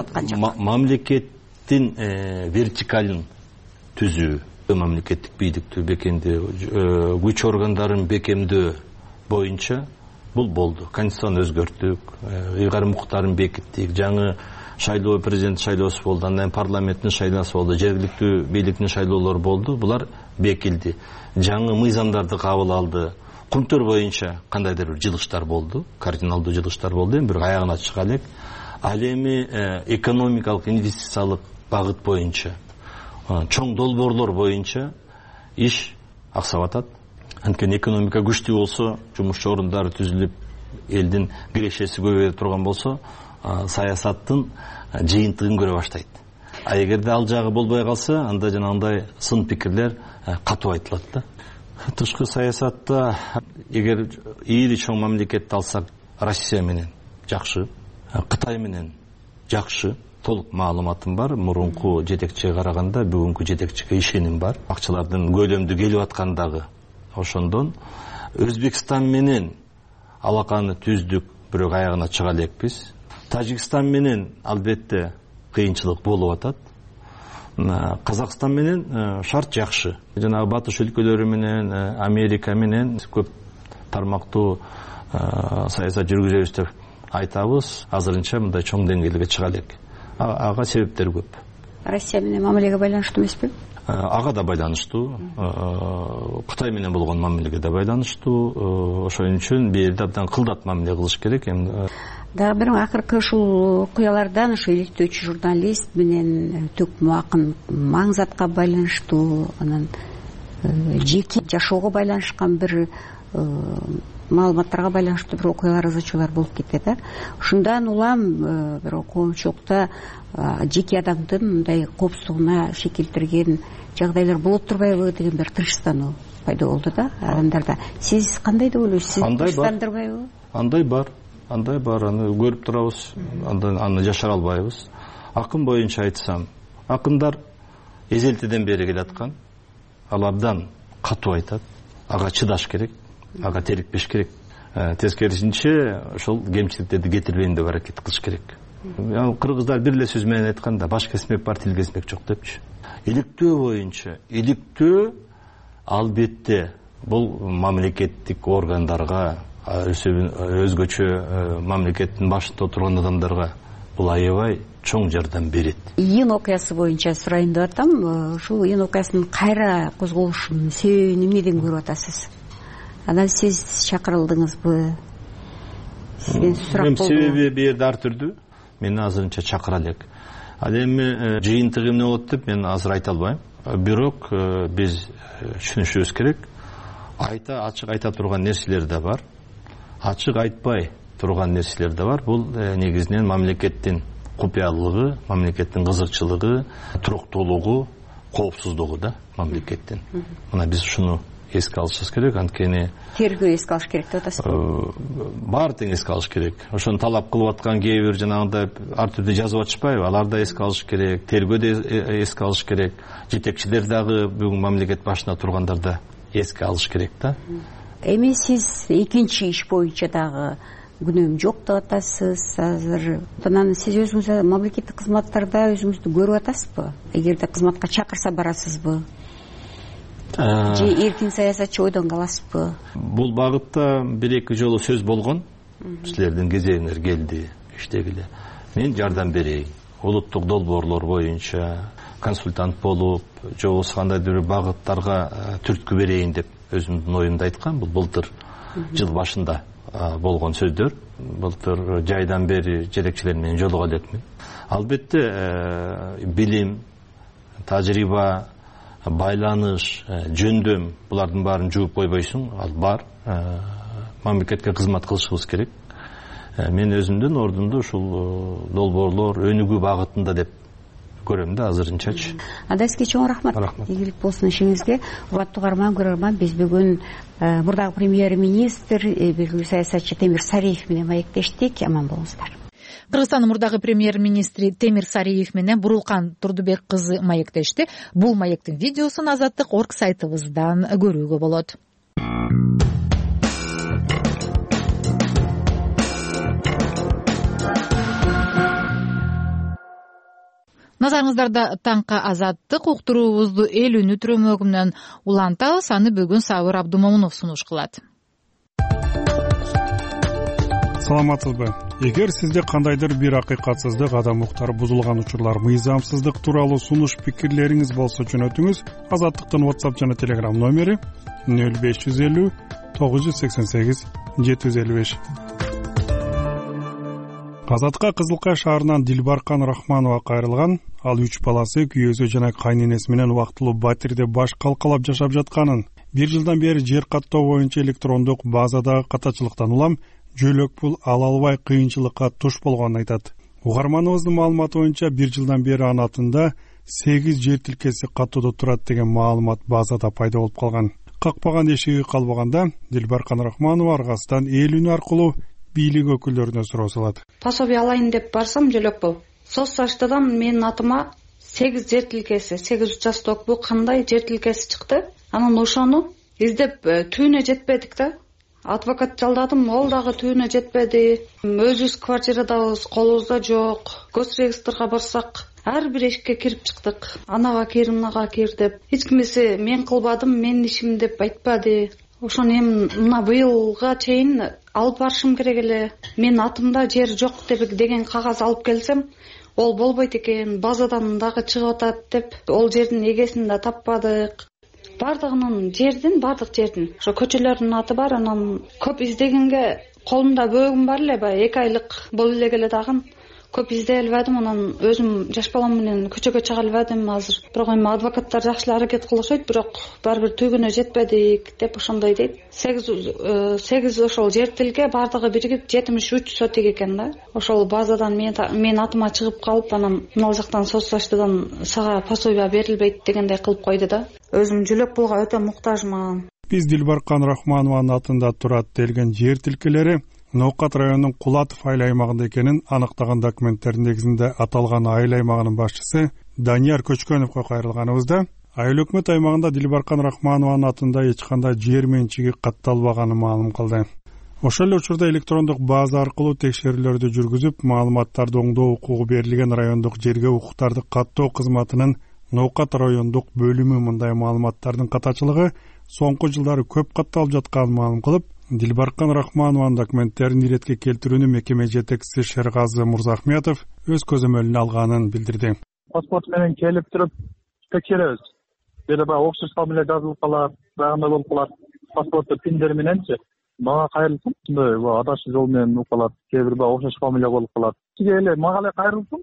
мамлекеттин вертикалын түзүү, мамлекеттик бийликтүү бекемдөө, күч органдарын бекемдөө боюнча бул болду. Конституцияны өзгөрттүк, ыйгарым укуктарын бекиттик, жаңы шайлоо, президент шайлоосу болду, андан парламенттин шайлоосу болду, жергиликтүү бийликтин шайлоолору болду. Булар бекилди. Жаңы мыйзамдарды кабыл алды. Кумтөр боюнча кандайдыр бир жылыштар болду, кардиналдуу жылыштар болду, эми бирок аягына чыга элек. Ал эми экономикалык, инвестициялык багыт боюнча, чоң долбоорлор боюнча иш аксап атат. Анткени экономика күчтүү болсо, жумуш орундары түзүлүп, элдин кирешеси көбөйө турган болсо, саясаттын жыйынтыгын көрө баштайт. А эгерде ал жагы болбой калса, анда жанагындай сын пикирлер катуу айтылат да. Тышкы саясатта эгер ийри чоң мамлекетти алсак, Россия менен жакшы, Кытай менен жакшы, толук маалыматым бар. Мурунку жетекчиге караганда бүгүнкү жетекчиге ишеним бар. Акчалардын көлөмдү келип аткандагы. Ошондон Өзбекстан менен алаканы түздүк, бирок аягына чыга элекпиз. Тажикстан менен албетте кыйынчылык болуп атат. Казакстан менен шарт жакшы. Жанагы батыш өлкөлөрү менен, Америка менен көп тармактуу саясат жүргүзөбүз деп айтабыз. Азырынча мындай чоң деңгээлге чыга элек. Ага себептер көп. Россия менен мамилеге байланыштуу эмеспи? Ага да байланыштуу. Кытай менен болгон мамилеге да байланыштуу. Ошон үчүн бир жерде абдан кылдат мамиле кылыш керек. Эми дагы бир акыркы ушул окуялардан ушу иликтөөчү журналист менен Төкмө акын маңзатка байланыштуу, анан жеке жашоого байланышкан бир маалыматтарга байланыштуу бир окуялар, ызычуулар болуп кетти. Ушундан улам бир коомчулукта жеке адамдын мындай коопсуздугуна шекелтирген жагдайлар болуп турбайбы деген бир тынчстануу пайда болду да адамдарда. Сиз кандай деп ойлойсуз? Сиз тынчтандырбайбы? Андай бар. Андай бар, аны көрүп турабыз, аны жашара албайбыз. Акын боюнча айтсам, акындар эзелтеден бери келаткан, алардан катуу айтат, ага чыдаш керек, ага терикпеш керек. Тескерисинче ошол кемчиликтерди кетирбейин деп аракет кылыш керек. Кыргыздар бир эле сөз менен айтканда баш кесмек бар, тил кесмек жок депчи. Иликтөө боюнча, иликтөө албетте бул мамлекеттик органдарга, өзгөчө мамлекеттин башында отурган адамдарга бул аябай чоң жардам берет. Иен окуясы боюнча сурайын деп атам. Ушул иен окуясынын кайра козголушунун себебин эмнеден көрүп атасыз? Анан сиз чакырылдыңызбы? Сизден сурак болду. Себеби бир жерде ар түрдүү. Мени азырынча чакыра элек. Ал эми жыйынтыгы эмне болот деп мен азыр айта албайм. Бирок биз түшүнүшүбүз керек. Айта ачык айта турган нерселер да бар. Ачык айтпай турган нерселер да бар. Бул негизинен мамлекеттин купуялыгы, мамлекеттин кызыкчылыгы, туруктуулугу, коопсуздугу да мамлекеттин. Мына биз ушуну эске алышыбыз керек. Анткени тергөө эске алыш керек деп атасызбы? Баары тең эске алыш керек. Ошону талап кылып аткан кээ бир жанагындай ар түрдүү жазып атышпайбы? Алар да эске алыш керек, тергөө да эске алыш керек. Жетекчилер дагы бүгүн мамлекет башына тургандар да эске алыш керек да. Эми сиз экинчи иш боюнча дагы күнөөм жок деп атасыз азыр. Анан сиз өзүңүз мамлекеттик кызматтарда өзүңүздү көрүп атасызбы? Эгерде кызматка чакырса барасызбы? Же эркин саясатчы ойдон каласызбы? Бул багытта бир эки жолу сөз болгон. Силердин кезегиңер келди, иштегиле. Мен жардам берейин. Улуттук долбоорлор боюнча консультант болуп, же болбосо кандайдыр бир багыттарга түрткү берейин деп өзүмдүн оюмду айткан. Бул былтыр жыл башында болгон сөздөр. Былтыр жайдан бери жетекчилер менен жолуга элекмин. Албетте билим, тажрыйба, байланыш, жөндөм булардын баарын жууп койбойсуң, ал бар. Мамлекетке кызмат кылышыбыз керек. Мен өзүмдүн ордумду ушул долбоорлор өнүгүү багытында деп көрөм да азырынчачы. Анда сизге чоң рахмат. Ийгилик болсун ишиңизге. Урматтуу угарман, көрөрман, биз бүгүн мурдагы премьер-министр, белгилүү саясатчы Темир Сариев менен маектештик. Аман болуңуздар. Кыргызстандын мурдагы премьер-министри Темир Сариев менен Бурулкан Турдубек кызы маектешти. Бул маектин видеосун Азаттык точка орг сайтыбыздан көрүүгө болот. Назарыңыздарда таңка Азаттык уктуруубузду эл үнү түрөмөгүнөн улантабыз. Аны бүгүн Сабыр Абдумомунов сунуш кылат. Саламатсызбы? Эгер сизде кандайдыр бир акыйкатсыздык, адам укуктары бузулган учурлар, мыйзамсыздык тууралуу сунуш пикирлериңиз болсо жөнөтүңүз. Азаттыктын WhatsApp жана Telegram номери нөл беш жүз элүү тогуз жүз сексен сегиз жети жүз элүү беш. Азатка Кызылкай шаарынан Дилбаркан Рахманова кайрылган. Ал үч баласы, күйөөсү жана кайненеси менен убактылуу батирде баш калкалап жашап жатканын, бир жылдан бери жер каттоо боюнча электрондук базадагы катачылыктан улам жөлөк пул ала албай кыйынчылыкка туш болгонун айтат. угарманыбыздын маалыматы боюнча бир жылдан бери анатында сегиз жер тилкеси каттоодо турат деген маалымат базада пайда болуп калган. Какпаган эшиги калбаганда Дилбар Канрахманова аргасынан эл үнү аркылуу бийлик өкүлдөрүнө суроо салат. Пособие алайын деп барсам жөлөк болуп. Соцсаштадан менин атыма сегиз жер тилкеси, сегиз участок бул кандай жер тилкеси чыкты. Анан ошону издеп түүнө жетпедик да. Адвокат жалдадым, ол дагы түүнө жетпеди. Өзүбүз квартирадабыз, колубузда жок. Госрегистрге барсак, ар бир эшикке кирип чыктык. Анага кир, мынага кир деп. Эч кимиси мен кылбадым, менин ишим деп айтпады. Ошону эми мына быйылга чейин алып барышым керек эле. Менин атымда жер жок деген кагаз алып келсем, ол болбойт экен, базадан дагы чыгып атат деп, ол жердин эгесин да таппадык. Бардыгынын жердин, бардык жердин. Ошо көчөлөрдүн аты бар, анан көп издегенге колумда бөөгүм бар эле, баягы эки айлык боло эле келе дагы. Көп издей албадым, анан өзүм жаш балам менен көчөгө чыга албадым азыр. Бирок эми адвокаттар жакшы аракет кылышат, бирок баары бир түгүнө жетпедик деп ошондой дейт. сегиз ошол жер тилке бардыгы биригип жетимиш үч сотик экен да. Ошол базадан мен атыма чыгып калып, анан мына жактан соцсаштадан сага пособие берилбейт дегендей кылып койду да. Өзүм жөлөк пулга өтө муктажмын. Биз Дилбар Канрахманованын атында турат делген жер тилкелери Ноокат районунун Кулатов айыл аймагында экенин аныктаган документтер негизинде аталган айыл аймагынын башчысы Данияр Көчкөновго кайрылганыбызда, айыл өкмөт аймагында Дилбар Канрахманованын атында эч кандай жер менчиги катталбаганын маалым кылды. Ошол эле учурда электрондук база аркылуу текшерүүлөрдү жүргүзүп, маалыматтарды оңдоо укугу берилген райондук жерге укуктарды каттоо кызматынын Ноокат райондук бөлүмү мындай маалыматтардын катачылыгы соңку жылдары көп катталып жатканын маалым кылып, Дилбар Канрахманованын документтерин иретке келтирүүнү мекеме жетекчиси Шергазы Мурзахметов өз көзөмөлүнө алганын билдирди. Паспорт менен келип туруп текшеребиз. Бир баягы окшош фамилия жазылып калат, баягындай болуп калат. Паспортту пиндери мененчи мага кайрылсын, ушундай адашуу жол менен болуп калат. Кээ бир баягы окшош фамилия болуп калат. Сизге эле мага эле кайрылсын.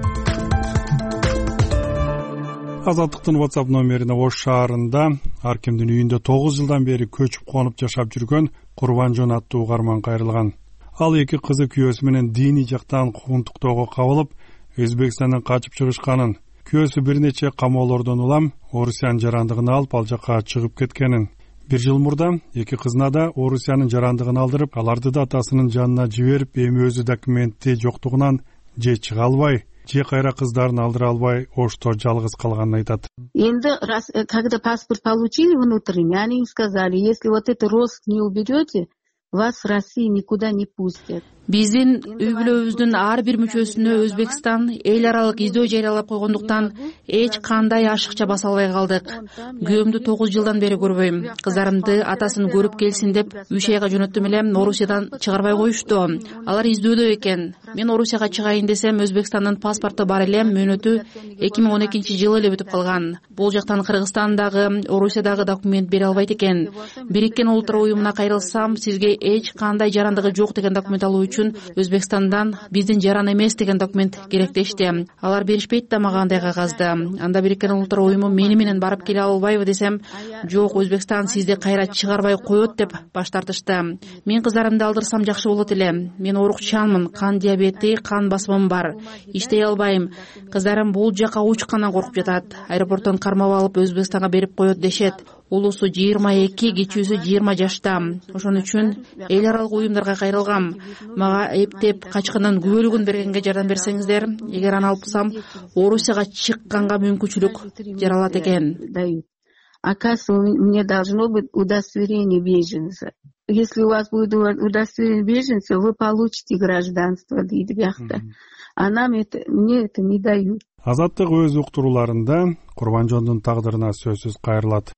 Азаттыктын WhatsApp номерине Ош шаарында ар кимдин үйүндө тогуз жылдан бери көчүп конуп жашап жүргөн Курбанжон аттуу угарман кайрылган. Ал эки кызы күйөөсү менен диний жактан куугунтуктоого кабылып, Өзбекстандан качып чыгышканын, күйөөсү бир нече камоолордон улам Орусиянын жарандыгын алып ал жакка чыгып кеткенин. Бир жыл мурда эки кызына да Орусиянын жарандыгын алдырып, аларды да атасынын жанына жиберип, эми өзү документи жоктугунан же чыга албай, же кайра кыздарын алдыра албай Ошто жалгыз калганын айтат. Энди когда паспорт получили внутренний, они им сказали, если вот это рост не уберете, вас в России никуда не пустят. Биздин үй бүлөбүздүн ар бир мүчөсүнө Өзбекстан эл аралык издөө жарыялап койгондуктан эч кандай ашыкча баса албай калдык. Күйөөмдү тогуз жылдан бери көрбөйм. Кыздарымды атасын көрүп келсин деп үч айга жөнөттүм эле, Орусиядан чыгарбай коюшту. Алар издөөдө экен. Мен Орусияга чыгайын десем, Өзбекстандын паспорту бар эле, мөөнөтү эки миң он экинчи жылы эле бүтүп калган. Бул жактан Кыргызстандагы, Орусиядагы документ бере албайт экен. Бириккен Улуттар уюмуна кайрылсам, сизге эч кандай жарандыгы жок деген документ алуу үчүн Өзбекстандан биздин жаран эмес деген документ керек дешти. Алар беришпейт да мага андай кагазды. Анда Бириккен Улуттар уюму мени менен барып келе албайбы десем, жок, Өзбекстан сизди кайра чыгарбай коет деп баш тартышты. Мен кыздарымды алдырсам жакшы болот эле. Мен оорукчанмын, кан диабети, кан басымым бар. Иштей албайм. Кыздарым бул жака учкандан коркуп жатат. Аэропорттон кармап алып Өзбекстанга берип коет дешет. Улусу жыйырма эки, кичүүсү жыйырма жашта. Ошон үчүн эл аралык уюмдарга кайрылгам. Мага эптеп качкындын күбөлүгүн бергенге жардам берсеңиздер, эгер аны алпсам, Орусияга чыкканга мүмкүнчүлүк жаралат экен. Оказывается, мне должно быть удостоверение беженца. Если у вас будет удостоверение беженца, вы получите гражданство дейт биякта. А нам это, мне это не дают. Азаттык өз уктурууларында Курбанжондун тагдырына сөзсүз кайрылат.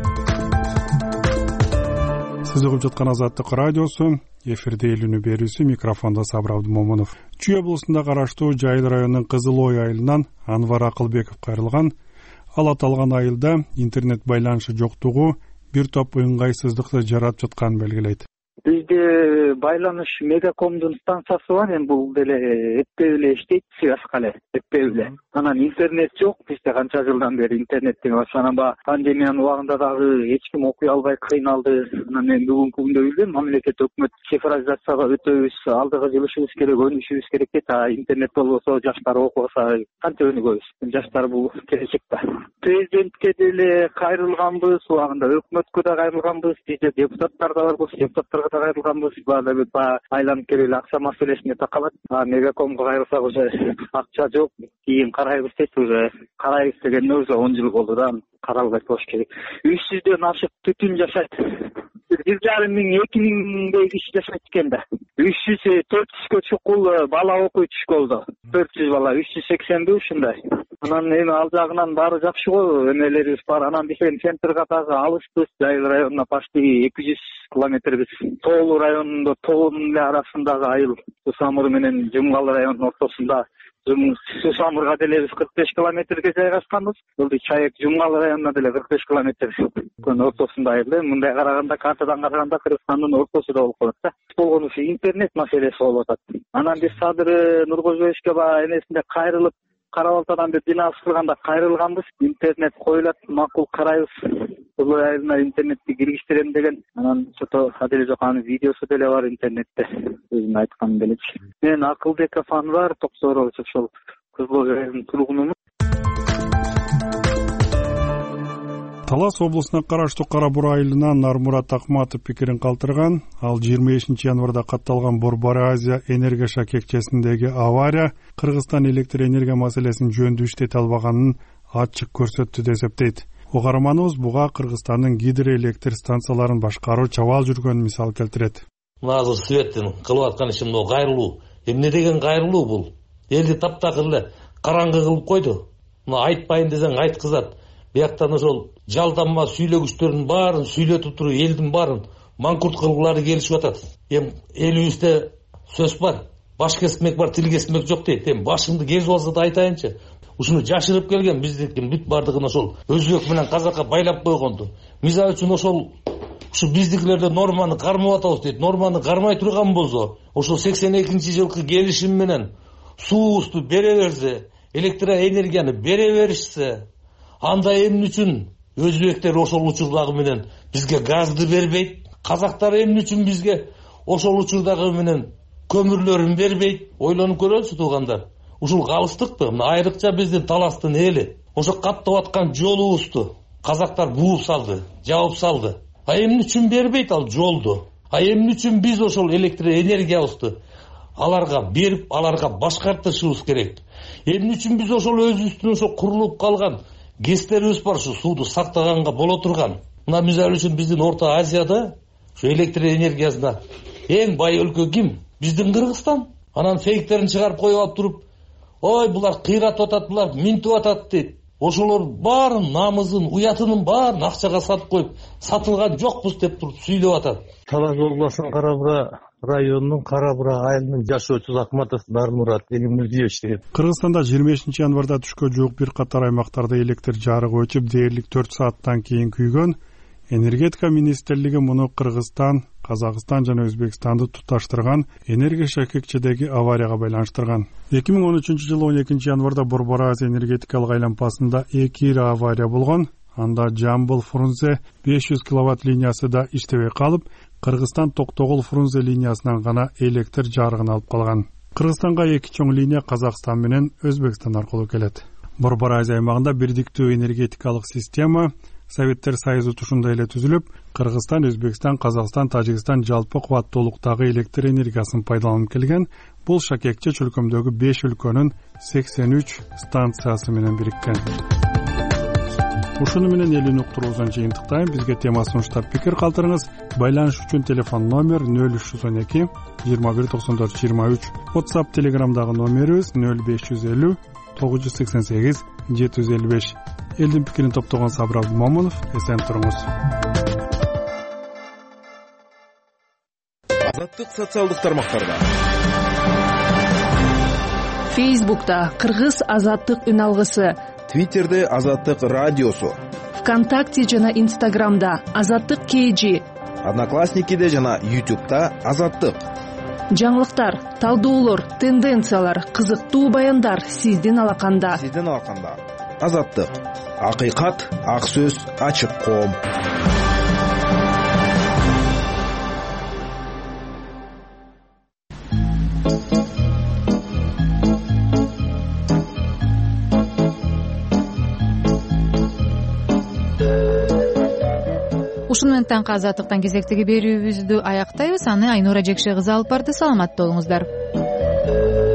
Сиз угуп жаткан Азаттык радиосу, эфирде эл үнү берүүсү, микрофондо Сабыр Абдымомунов. Чүй облусунда караштуу Жайыл районунун Кызыл Ой айылынан Анвар Акылбеков кайрылган. Ал аталган айылда интернет байланышы жоктугу бир топ ыңгайсыздыкты жаратып жатканын белгилейт. бизде байланыш мегакомдун станциясы бар, эми бул деле эппей эле иштейт, связка эле эппей эле. Анан интернет жок бизде канча жылдан бери интернет деген бар. Анан баягы пандемиянын убагында дагы эч ким окуй албай кыйналды. Анан мен бүгүнкү күндө билбейм, мамлекет өкмөт цифровизацияга өтөбүз, алдыга жылышыбыз керек, өнүгүшүбүз керек дейт. А интернет болбосо, жаштар окубаса кантип өнүгөбүз? Жаштар бул келечек да. Президентке деле кайрылганбыз, убагында өкмөткө да кайрылганбыз, бизде депутаттар да барбыз, депутаттарга да кайрылганбыз. Баары бир баягы айланып келип эле акча маселесине такалат. А мегакомго кайрылсак уже акча жок, кийин карайбыз дейт. Уже карайбыз дегенде уже он жыл болду да, каралбай болуш керек. үч жүздөн ашык түтүн жашайт. бир жарым миң, эки миңдей киши жашайт экен да. үч жүз, төрт жүзгө чукул бала окуучу болду. төрт жүз бала, үч жүз сексенби ушундай. Анан эми ал жагынан баары жакшы го, эмелерибиз бар. Анан биз эми центрге дагы алыспыз, Жайыл районуна почти эки жүз километрбиз. Тоолуу районунда тоон эле арасындагы айыл, Сусамыр менен Жумгал районунун ортосунда. Сусамырга деле биз кырк беш километрге жайгашканбыз. Бул Чаек Жумгал районуна деле кырк беш километр. Көн ортосунда айыл. Мындай караганда, картадан караганда Кыргызстандын ортосунда болуп калат да. Болгон ушу интернет маселеси болуп атат. Анан биз Садыр Нуркожоевичке баягы эмесинде кайрылып, Карабалтадан бир бина кырганда кайрылганбыз. Интернет коюлат, макул карайбыз. Бул айылына интернетти киргиштирем деген. Анан чото аделе жок, анын видеосу деле бар интернетте. Өзүм айтканым делечи. Мен Акылбек Афанвар, Токсорович, ошол Кызыл Жайдын тургунумун. Талас облусуна караштуу Кара Бура айылынан Нармурат Акматов пикирин калтырган. Ал жыйырма бешинчи январда катталган Борбор Азия энергия шакекчесиндеги авария Кыргызстан электр энергия маселесин жөндүү иштете албаганын ачык көрсөттү деп эсептейт. Угарманыбыз буга Кыргызстандын гидроэлектр станцияларын башкаруу чабаал жүргөнүн мисал келтирет. Мына азыр Светтин кылып аткан иши мына кайрылуу. Эмне деген кайрылуу бул? Элди таптакыр эле караңгы кылып койду. Мына айтпайын десең айткызат. Бияктан ошол жалданма сүйлөгүчтөрдүн баарын сүйлөтүп туруп элдин баарын маңкурт кылгылары келишип атат. Эми элибизде сөз бар, баш кесмек бар, тил кесмек жок дейт. Эми башыңды кесип алса да айтайынчы. Ушуну жашырып келген биздикин бүт бардыгын ошол өзбек менен казакка байлап койгонду. Мисалы үчүн ошол ушу биздикилерде норманы кармап атабыз дейт. Норманы кармай турган болсо, ошол сексен экинчи жылкы келишим менен суубузду бере берсе, электроэнергияны бере беришсе, анда эмне үчүн өзбектер ошол учурдагы менен бизге газды бербейт? Казактар эмне үчүн бизге ошол учурдагы менен көмүрлөрүн бербейт? Ойлонуп көрөсүз туугандар. Ушул калыстыкпы? Мына айрыкча биздин Таластын эли ошо каттап аткан жолубузду казактар бууп салды, жабып салды. А эмне үчүн бербейт ал жолду? А эмне үчүн биз ошол электроэнергиябызды аларга берип, аларга башкартышыбыз керек? Эмне үчүн биз ошол өзүбүздүн ошо курулуп калган ГЭСтерибиз бар, ушу сууду сактаганга боло турган. Мына мисалы үчүн биздин Орто Азияда ушу электроэнергиясына эң бай өлкө ким? Биздин Кыргызстан. Анан фейктерин чыгарып коюп алып туруп, ой булар кыйратып атат, булар минтип атат дейт. Ошолор баарын намызын, уятынын баарын акчага сатып коюп, сатылган жокпуз деп туруп сүйлөп атат. Талас облусунун Кара Бура районунун Кара Бура айылынын жашоочусу Акматов Нармурат Элимирдиевич деген. Кыргызстанда жыйырма бешинчи январда түшкө жуук бир катар аймактарда электр жарыгы өчүп, дээрлик төрт сааттан кийин күйгөн. Энергетика министрлиги муну Кыргызстан, Казакстан жана Өзбекстанды туташтырган энергия шакекчедеги аварияга байланыштырган. эки миң он үчүнчү жылы он экинчи январда Борбор Азия энергетикалык айлампасында эки ири авария болгон. Анда Жамбыл Фрунзе беш жүз киловатт линиясы да иштебей калып, Кыргызстан Токтогул Фрунзе линиясынан гана электр жарыгын алып калган. Кыргызстанга эки чоң линия Казакстан менен Өзбекстан аркылуу келет. Борбор Азия аймагында бирдиктүү энергетикалык система Советтер Союзу тушунда эле түзүлүп, Кыргызстан, Өзбекстан, Казакстан, Тажикстан жалпы кубаттуулуктагы электр энергиясын пайдаланып келген. Бул шакекче чөлкөмдөгү беш өлкөнүн сексен үч станциясы менен бириккен. Ушуну менен элин уктуруубуздан жыйынтыктайм. Бизге темасын уштап пикир калтырыңыз. Байланыш үчүн телефон номер нөл үч жүз он эки жыйырма бир токсон төрт жыйырма үч. WhatsApp, Telegramдагы номерибиз нөл беш жүз элүү тогуз жүз сексен сегиз жети жүз элүү беш. Элдин пикирин топтогон Сабыр Абдымомунов, эсен туруңуз. Азаттык социалдык тармактарда. Фейсбукта Кыргыз Азаттык үн алгысы, Твиттерде Азаттык радиосу, ВКонтакте жана Инстаграмда Азаттык кей жи, Одноклассникиде жана ютубта Азаттык. Жаңылыктар, талдоолор, тенденциялар, кызыктуу баяндар сиздин алаканда. Сиздин алаканда. Азаттык. Акыйкат, ак сөз, ачык коом. Ушуну менен таңкы азаттыктан кезектеги берүүбүздү аяктайбыз. Аны Айнура Жекше кызы алып барды. Саламатта болуңуздар.